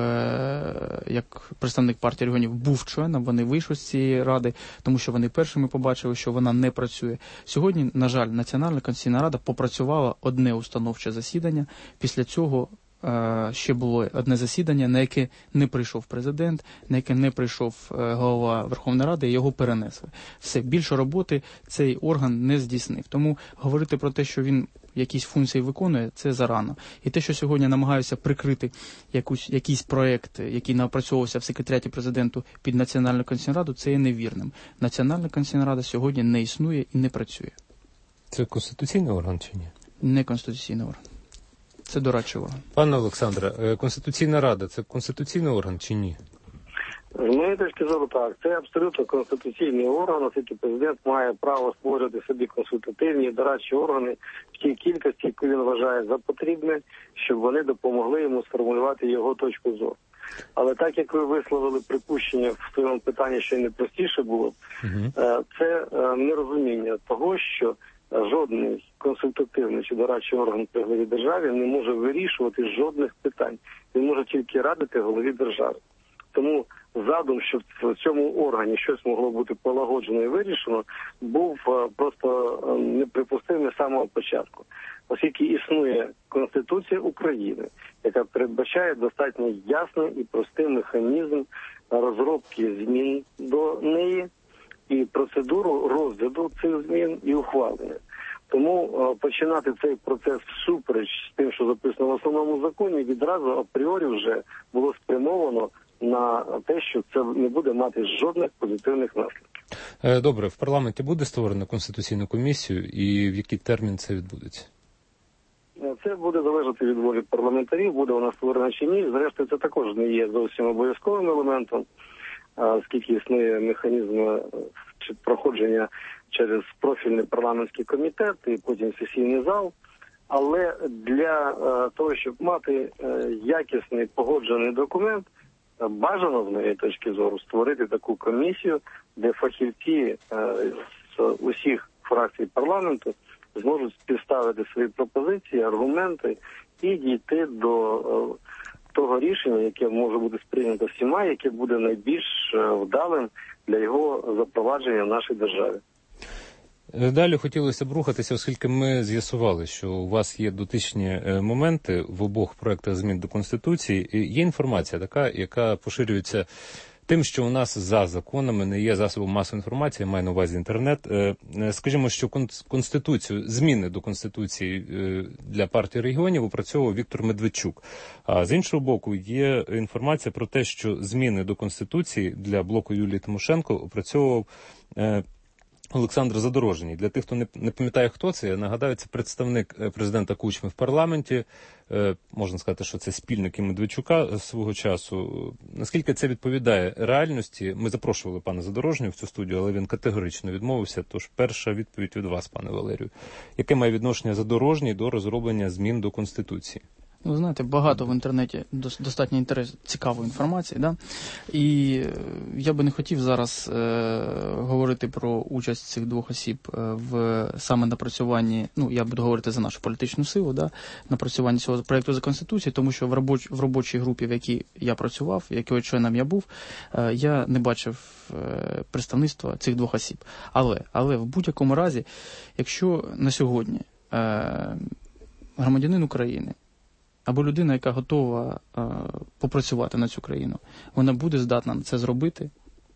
як представник партії регіонів, був членом, вони вийшли з цієї ради, тому що вони першими побачили, що вона не працює. Сьогодні, на жаль, Національна конституційна рада попрацювала одне установче засідання, після цього ще було одне засідання, на яке не прийшов президент, на яке не прийшов голова Верховної Ради, і його перенесли. Все, більше роботи цей орган не здійснив. Тому говорити про те, що він якісь функції виконує, це зарано. І те, що сьогодні намагаються прикрити якусь, якийсь проєкт, який напрацьовувався в секретаріаті президенту під Національну конституційну раду, це є невірним. Національна конституційна рада сьогодні не існує і не працює. Це конституційний орган чи ні? Не конституційний орган. Це дорадчий орган. Пане Олександре, Конституційна рада – це конституційний орган чи ні? З моєї точки зору, так. Це абсолютно конституційний орган, оскільки президент має право створювати собі консультативні і дорадчі органи в тій кількості, яку він вважає за потрібне, щоб вони допомогли йому сформулювати його точку зору. Але так, як ви висловили припущення в своєму питанні, що й не простіше було, uh-huh. це нерозуміння того, що жодний консультативний чи дорадчий орган при голові держави не може вирішувати жодних питань. Він може тільки радити голові держави. Тому задум, щоб в цьому органі щось могло бути полагоджено і вирішено, був просто неприпустимий з самого початку. Оскільки існує Конституція України, яка передбачає достатньо ясний і простий механізм розробки змін до неї, і процедуру розгляду цих змін і ухвалення. Тому е, починати цей процес всупереч з тим, що записано в основному законі, відразу апріорі вже було спрямовано на те, що це не буде мати жодних позитивних наслідків. Добре, в парламенті буде створено Конституційну комісію і в який термін це відбудеться? Це буде залежати від волі парламентарів, буде вона створена чи ні. Зрештою, це також не є зовсім обов'язковим елементом, оскільки існує механізм проходження через профільний парламентський комітет і потім сесійний зал. Але для е, того, щоб мати е, якісний погоджений документ, е, бажано, з моєї точки зору, створити таку комісію, де фахівці е, з усіх фракцій парламенту зможуть співставити свої пропозиції, аргументи і дійти до е, того рішення, яке може бути сприйнято всіма, яке буде найбільш вдалим для його запровадження в нашій державі. Далі хотілося б рухатися, оскільки ми з'ясували, що у вас є дотичні моменти в обох проєктах змін до Конституції. Є інформація така, яка поширюється тим, що у нас за законами не є засобом масової інформації, я маю на увазі інтернет. Скажімо, що Конституцію, зміни до Конституції для партії регіонів опрацьовував Віктор Медведчук. А з іншого боку, є інформація про те, що зміни до Конституції для блоку Юлії Тимошенко опрацьовував Олександр Задорожній. Для тих, хто не, не пам'ятає, хто це, я нагадаю, це представник президента Кучми в парламенті. Е, можна сказати, що це спільник і Медведчука свого часу. Наскільки це відповідає реальності? Ми запрошували пана Задорожнього в цю студію, але він категорично відмовився. Тож перша відповідь від вас, пане Валерію. Яке має відношення Задорожній до розроблення змін до Конституції? Ну, знаєте, багато в інтернеті достатньо інтерес, цікавої інформації, да? І я би не хотів зараз е, говорити про участь цих двох осіб в саме напрацюванні, ну, я буду говорити за нашу політичну силу, да? Напрацюванні цього проєкту за Конституції, тому що в, робоч, в робочій групі, в якій я працював, якою членом я був, е, я не бачив е, представництва цих двох осіб. Але, але в будь-якому разі, якщо на сьогодні е, громадянин України або людина, яка готова е, попрацювати на цю країну, вона буде здатна це зробити,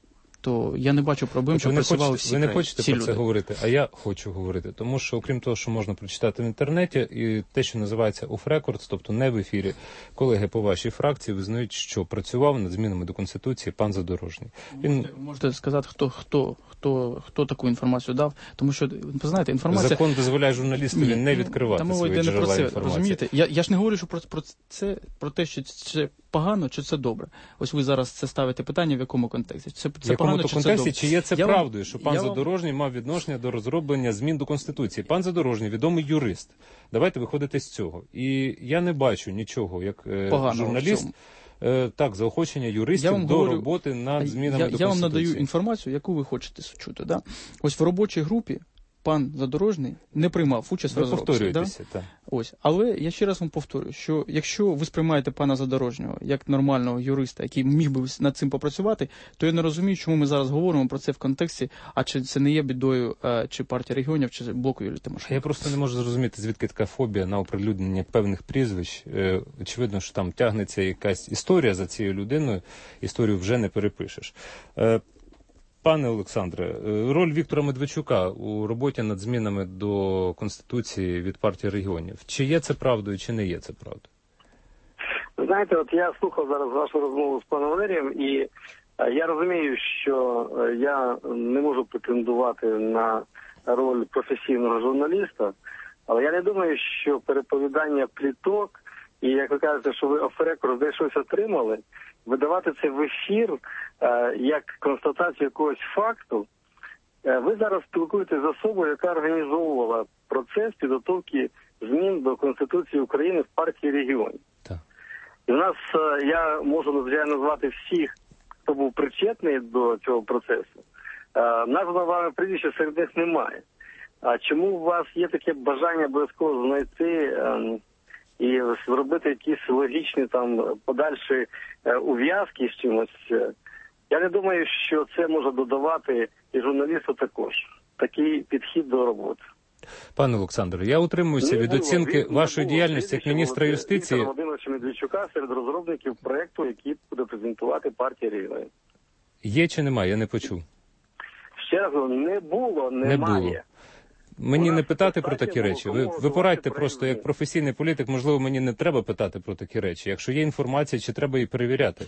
то я не бачу проблем, що працювали всі Ви не країни, хочете всі про люди. це говорити, а я хочу говорити. Тому що, окрім того, що можна прочитати в інтернеті, і те, що називається off records, тобто не в ефірі, колеги по вашій фракції визнають, що працював над змінами до Конституції пан Задорожній. Він... Можете, можете сказати, хто, хто, хто, хто таку інформацію дав? Тому що, ви знаєте, інформація... Закон дозволяє журналістові не відкривати Там свої джерела це, інформації. Розумієте? Я, я ж не говорю що про, про це, про те, що це погано, чи це добре. Ось ви зараз це ставите питання, в якому контексті. Це, це в якому погано, то чи контексті, це добре? чи є це я правдою, вам, що пан Задорожній вам... мав відношення до розроблення змін до Конституції? Пан Задорожній – відомий юрист. Давайте виходити з цього. І я не бачу нічого, як е, журналіст, е, так, заохочення юристів до говорю, роботи над змінами я, до я Конституції. Я вам надаю інформацію, яку ви хочете чути. Да? Ось в робочій групі пан Задорожний не приймав участь ви в розробці. повторюєтеся, да? так. Ось. Але я ще раз вам повторюю, що якщо ви сприймаєте пана Задорожнього як нормального юриста, який міг би над цим попрацювати, то я не розумію, чому ми зараз говоримо про це в контексті, а чи це не є бідою а, чи партії регіонів, чи блоку Юлії Тимошенко. Я просто не можу зрозуміти, звідки така фобія на оприлюднення певних прізвищ. Е, очевидно, що там тягнеться якась історія за цією людиною, історію вже не перепишеш. Е, Пане Олександре, роль Віктора Медведчука у роботі над змінами до Конституції від партії регіонів. Чи є це правдою, чи не є це правдою? Знаєте, от я слухав зараз вашу розмову з паном Валерієм, і я розумію, що я не можу претендувати на роль професійного журналіста, але я не думаю, що переповідання пліток, і як ви кажете, що ви оф-рекорд десь щось отримали, видавати це в ефір е, як констатацію якогось факту. Е, ви зараз спілкуєтеся з особою, яка організовувала процес підготовки змін до Конституції України в партії регіонів. Так. І в нас, е, я можу, звичайно, назвати всіх, хто був причетний до цього процесу. Е, названо вами прізвище серед них немає. А чому у вас є таке бажання обов'язково знайти... Е, і зробити якісь логічні там подальші е, ув'язки з чимось. Я не думаю, що це може додавати і журналісту також. Такий підхід до роботи. Пане Олександре, я утримуюся не від було, оцінки він, вашої діяльності як міністра юстиції. Віктора Володимировича Медведчука серед розробників проєкту, який буде презентувати партія регіонів. Є чи немає? Я не почув. Ще раз, не було, немає. Не було. Мені не питати про такі речі. Ви, ви порадьте просто, як професійний політик, можливо, мені не треба питати про такі речі. Якщо є інформація, чи треба її перевіряти.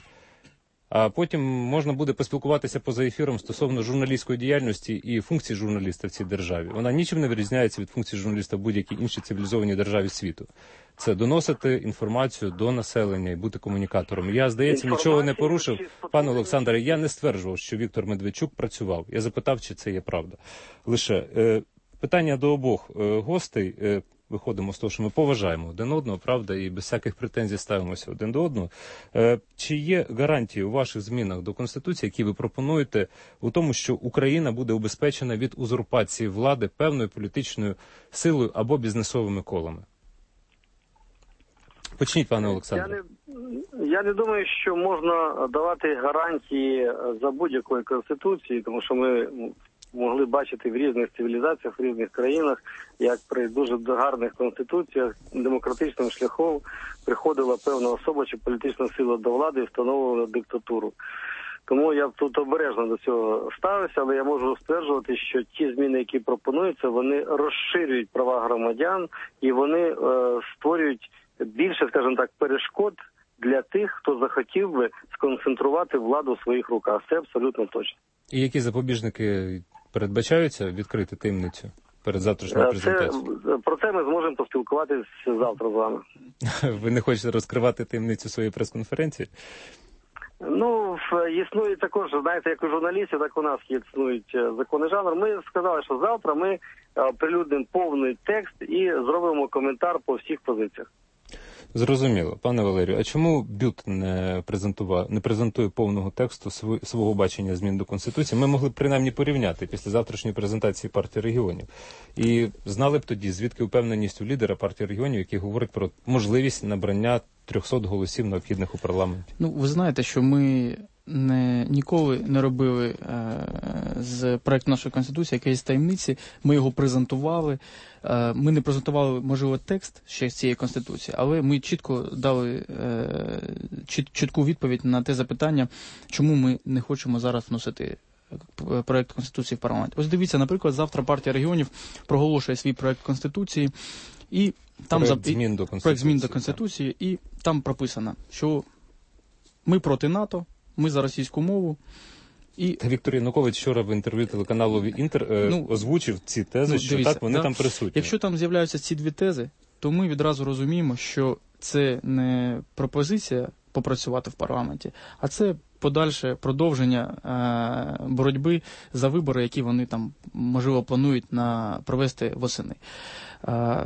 А потім можна буде поспілкуватися поза ефіром стосовно журналістської діяльності і функцій журналіста в цій державі. Вона нічим не вирізняється від функцій журналіста в будь-якій іншій цивілізованій державі світу. Це доносити інформацію до населення і бути комунікатором. Я, здається, нічого не порушив. Пане Олександре, я не стверджував, що Віктор Медведчук працював. Я запитав, чи це є правда. Лише... Е, Питання до обох е, гостей. Е, виходимо з того, що ми поважаємо один одного, правда, і без всяких претензій ставимося один до одного. Е, чи є гарантії у ваших змінах до Конституції, які ви пропонуєте, у тому, що Україна буде убезпечена від узурпації влади певною політичною силою або бізнесовими колами? Почніть, пане Олександре. Я не, я не думаю, що можна давати гарантії за будь-якої Конституції, тому що ми могли бачити в різних цивілізаціях, в різних країнах, як при дуже гарних конституціях демократичним шляхом приходила певна особа чи політична сила до влади і встановлювала диктатуру. Тому я тут обережно до цього ставився, але я можу стверджувати, що ті зміни, які пропонуються, вони розширюють права громадян і вони е, створюють більше, скажімо так, перешкод для тих, хто захотів би сконцентрувати владу в своїх руках. Це абсолютно точно. І які запобіжники передбачаються відкрити таємницю перед завтрашньою презентацією? Це, про це ми зможемо поспілкуватися завтра з вами. Ви не хочете розкривати таємницю своєї прес-конференції? Ну, існує також, знаєте, як у журналістів, так у нас існують закони жанру. Ми сказали, що завтра ми оприлюднимо повний текст і зробимо коментар по всіх позиціях. Зрозуміло. Пане Валерію, а чому БЮТ не презентував, не презентує повного тексту св, свого бачення змін до Конституції? Ми могли б принаймні порівняти після завтрашньої презентації партії регіонів. І знали б тоді, звідки впевненість у лідера партії регіонів, який говорить про можливість набрання трьохсот голосів необхідних у парламенті. Ну, ви знаєте, що ми не, ніколи не робили е, з проєкту нашої Конституції якоїсь таємниці. Ми його презентували. Е, ми не презентували, можливо, текст ще з цієї Конституції, але ми чітко дали е, чіт, чітку відповідь на те запитання, чому ми не хочемо зараз вносити проєкт Конституції в парламент. Ось дивіться, наприклад, завтра партія регіонів проголошує свій проєкт Конституції, і там проєкт за... змін до Конституції, проєкт змін до Конституції, і там прописано, що ми проти НАТО, ми за російську мову. І... Віктор Янукович вчора в інтерв'ю телеканалу Інтер е, ну, озвучив ці тези, ну, що дивіться, так, вони да? там присутні. Якщо там з'являються ці дві тези, то ми відразу розуміємо, що це не пропозиція попрацювати в парламенті, а це подальше продовження е, боротьби за вибори, які вони там, можливо, планують на провести восени. Е,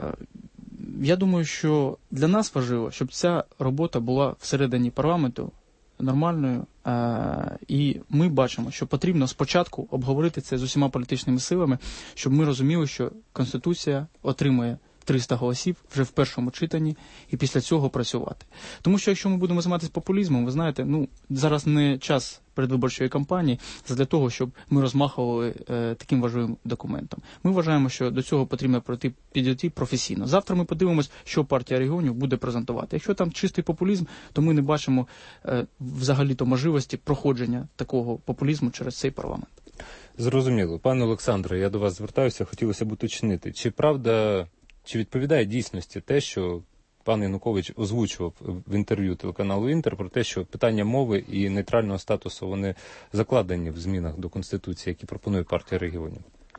я думаю, що для нас важливо, щоб ця робота була всередині парламенту нормальною, е, і ми бачимо, що потрібно спочатку обговорити це з усіма політичними силами, щоб ми розуміли, що Конституція отримує триста голосів вже в першому читанні і після цього працювати. Тому що якщо ми будемо займатися популізмом, ви знаєте, ну зараз не час передвиборчої кампанії для того, щоб ми розмахували е, таким важливим документом. Ми вважаємо, що до цього потрібно пройти, підійти професійно. Завтра ми подивимось, що партія регіонів буде презентувати. Якщо там чистий популізм, то ми не бачимо е, взагалі-то можливості проходження такого популізму через цей парламент. Зрозуміло. Пане Олександре, я до вас звертаюся, хотілося б уточнити. Чи правда, чи відповідає дійсності те, що пан Янукович озвучував в інтерв'ю телеканалу Інтер про те, що питання мови і нейтрального статусу, вони закладені в змінах до Конституції, які пропонує партія регіонів?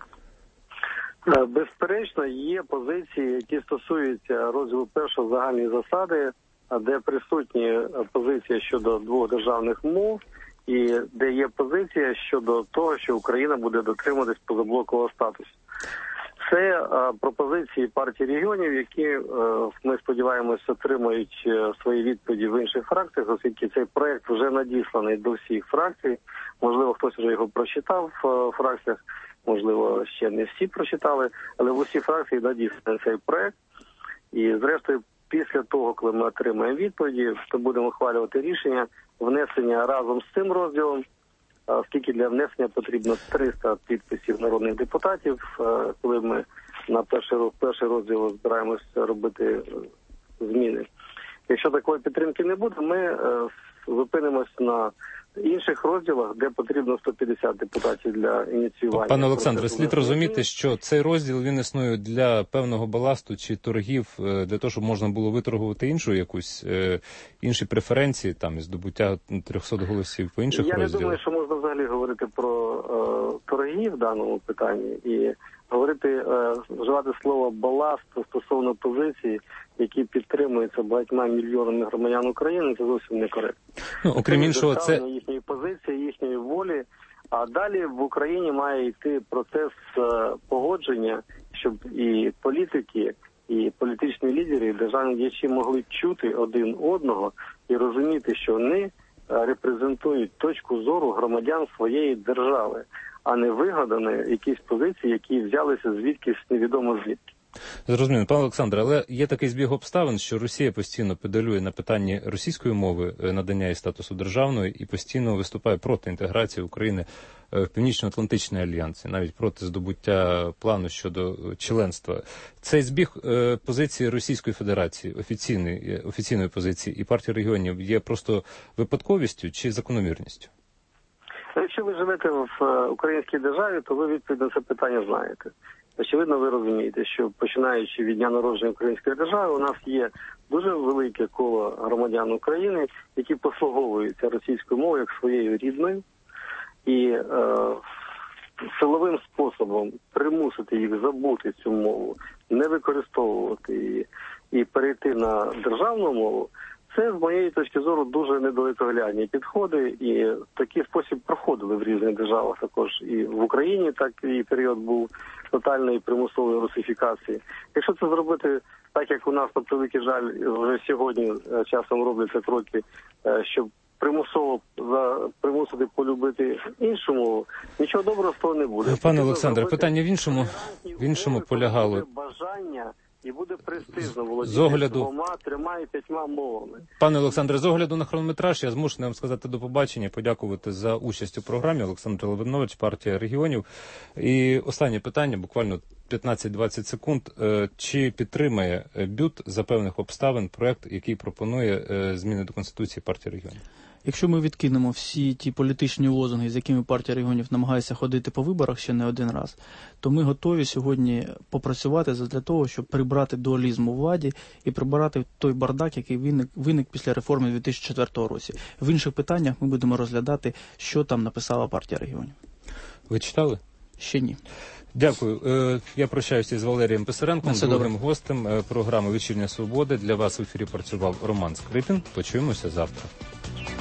Безперечно, є позиції, які стосуються розділу першого загальні засади, де присутні позиція щодо двох державних мов, і де є позиція щодо того, що Україна буде дотримуватись позаблокового статусу. Це а, пропозиції партії регіонів, які, а, ми сподіваємося, отримають а, свої відповіді в інших фракціях, оскільки цей проєкт вже надісланий до всіх фракцій. Можливо, хтось вже його прочитав в фракціях, можливо, ще не всі прочитали, але в усі фракції надісланий цей проєкт. І, зрештою, після того, коли ми отримаємо відповіді, то будемо ухвалювати рішення внесення разом з цим розділом, оскільки для внесення потрібно триста підписів народних депутатів, коли ми на перший, перший розділ збираємося робити зміни. Якщо такої підтримки не буде, ми зупинимось на інших розділах, де потрібно сто п'ятдесят депутатів для ініціювання. Пане Олександре, слід розуміти, що цей розділ, він існує для певного баласту чи торгів, для того, щоб можна було виторгувати іншу якусь, інші преференції, там, здобуття трьохсот голосів по інших Я розділах. Я не думаю, що можна взагалі говорити про е, торги в даному питанні і говорити, е, вживати слово баласт стосовно позиції, які підтримуються багатьма мільйонами громадян України, це зовсім некоректно. Ну, окрім іншого, це їхньої позиції, їхньої волі. А далі в Україні має йти процес е, погодження, щоб і політики, і політичні лідери, і державні діячі могли чути один одного і розуміти, що вони репрезентують точку зору громадян своєї держави, а не вигадані якісь позиції, які взялися звідкись невідомо звідки. Зрозуміло, пане Олександре, але є такий збіг обставин, що Росія постійно педалює на питанні російської мови, надання їй статусу державної, і постійно виступає проти інтеграції України в Північно-Атлантичний альянс, навіть проти здобуття плану щодо членства. Цей збіг позиції Російської Федерації, офіційної, офіційної позиції і партії регіонів є просто випадковістю чи закономірністю? Якщо ви живете в українській державі, то ви відповідь на це питання знаєте. Очевидно, ви розумієте, що починаючи від дня народження української держави, у нас є дуже велике коло громадян України, які послуговуються російською мовою як своєю рідною, і е, силовим способом примусити їх забути цю мову, не використовувати її і перейти на державну мову, це, з моєї точки зору, дуже недалекоглядні підходи, і в такий спосіб проходили в різних державах також. І в Україні так і період був тотальної примусової русифікації. Якщо це зробити так, як у нас, на превеликий жаль, вже сьогодні часом робляться кроки, щоб примусово за, примусити полюбити іншу мову, нічого доброго з того не буде. Пане Олександре, питання в іншому, в іншому полягало. Бажання і буде престижно володіти огляду... двома, трьома і п'ятьма мовами. Пане Олександре, з огляду на хронометраж, я змушений вам сказати до побачення, подякувати за участь у програмі. Олександр Лавринович, партія регіонів. І останнє питання, буквально п'ятнадцять-двадцять секунд. Чи підтримає БЮТ за певних обставин проект, який пропонує зміни до Конституції партії регіонів? Якщо ми відкинемо всі ті політичні лозунги, з якими партія регіонів намагається ходити по виборах ще не один раз, то ми готові сьогодні попрацювати для того, щоб прибрати дуалізм у владі і прибирати той бардак, який виник, виник після реформи дві тисячі четвертого році. В інших питаннях ми будемо розглядати, що там написала партія регіонів. Ви читали? Ще ні. Дякую. Я прощаюся з Валерієм Писаренком, другим гостем програми «Вечірня Свобода». Для вас в ефірі працював Роман Скрипін. Почуємося завтра.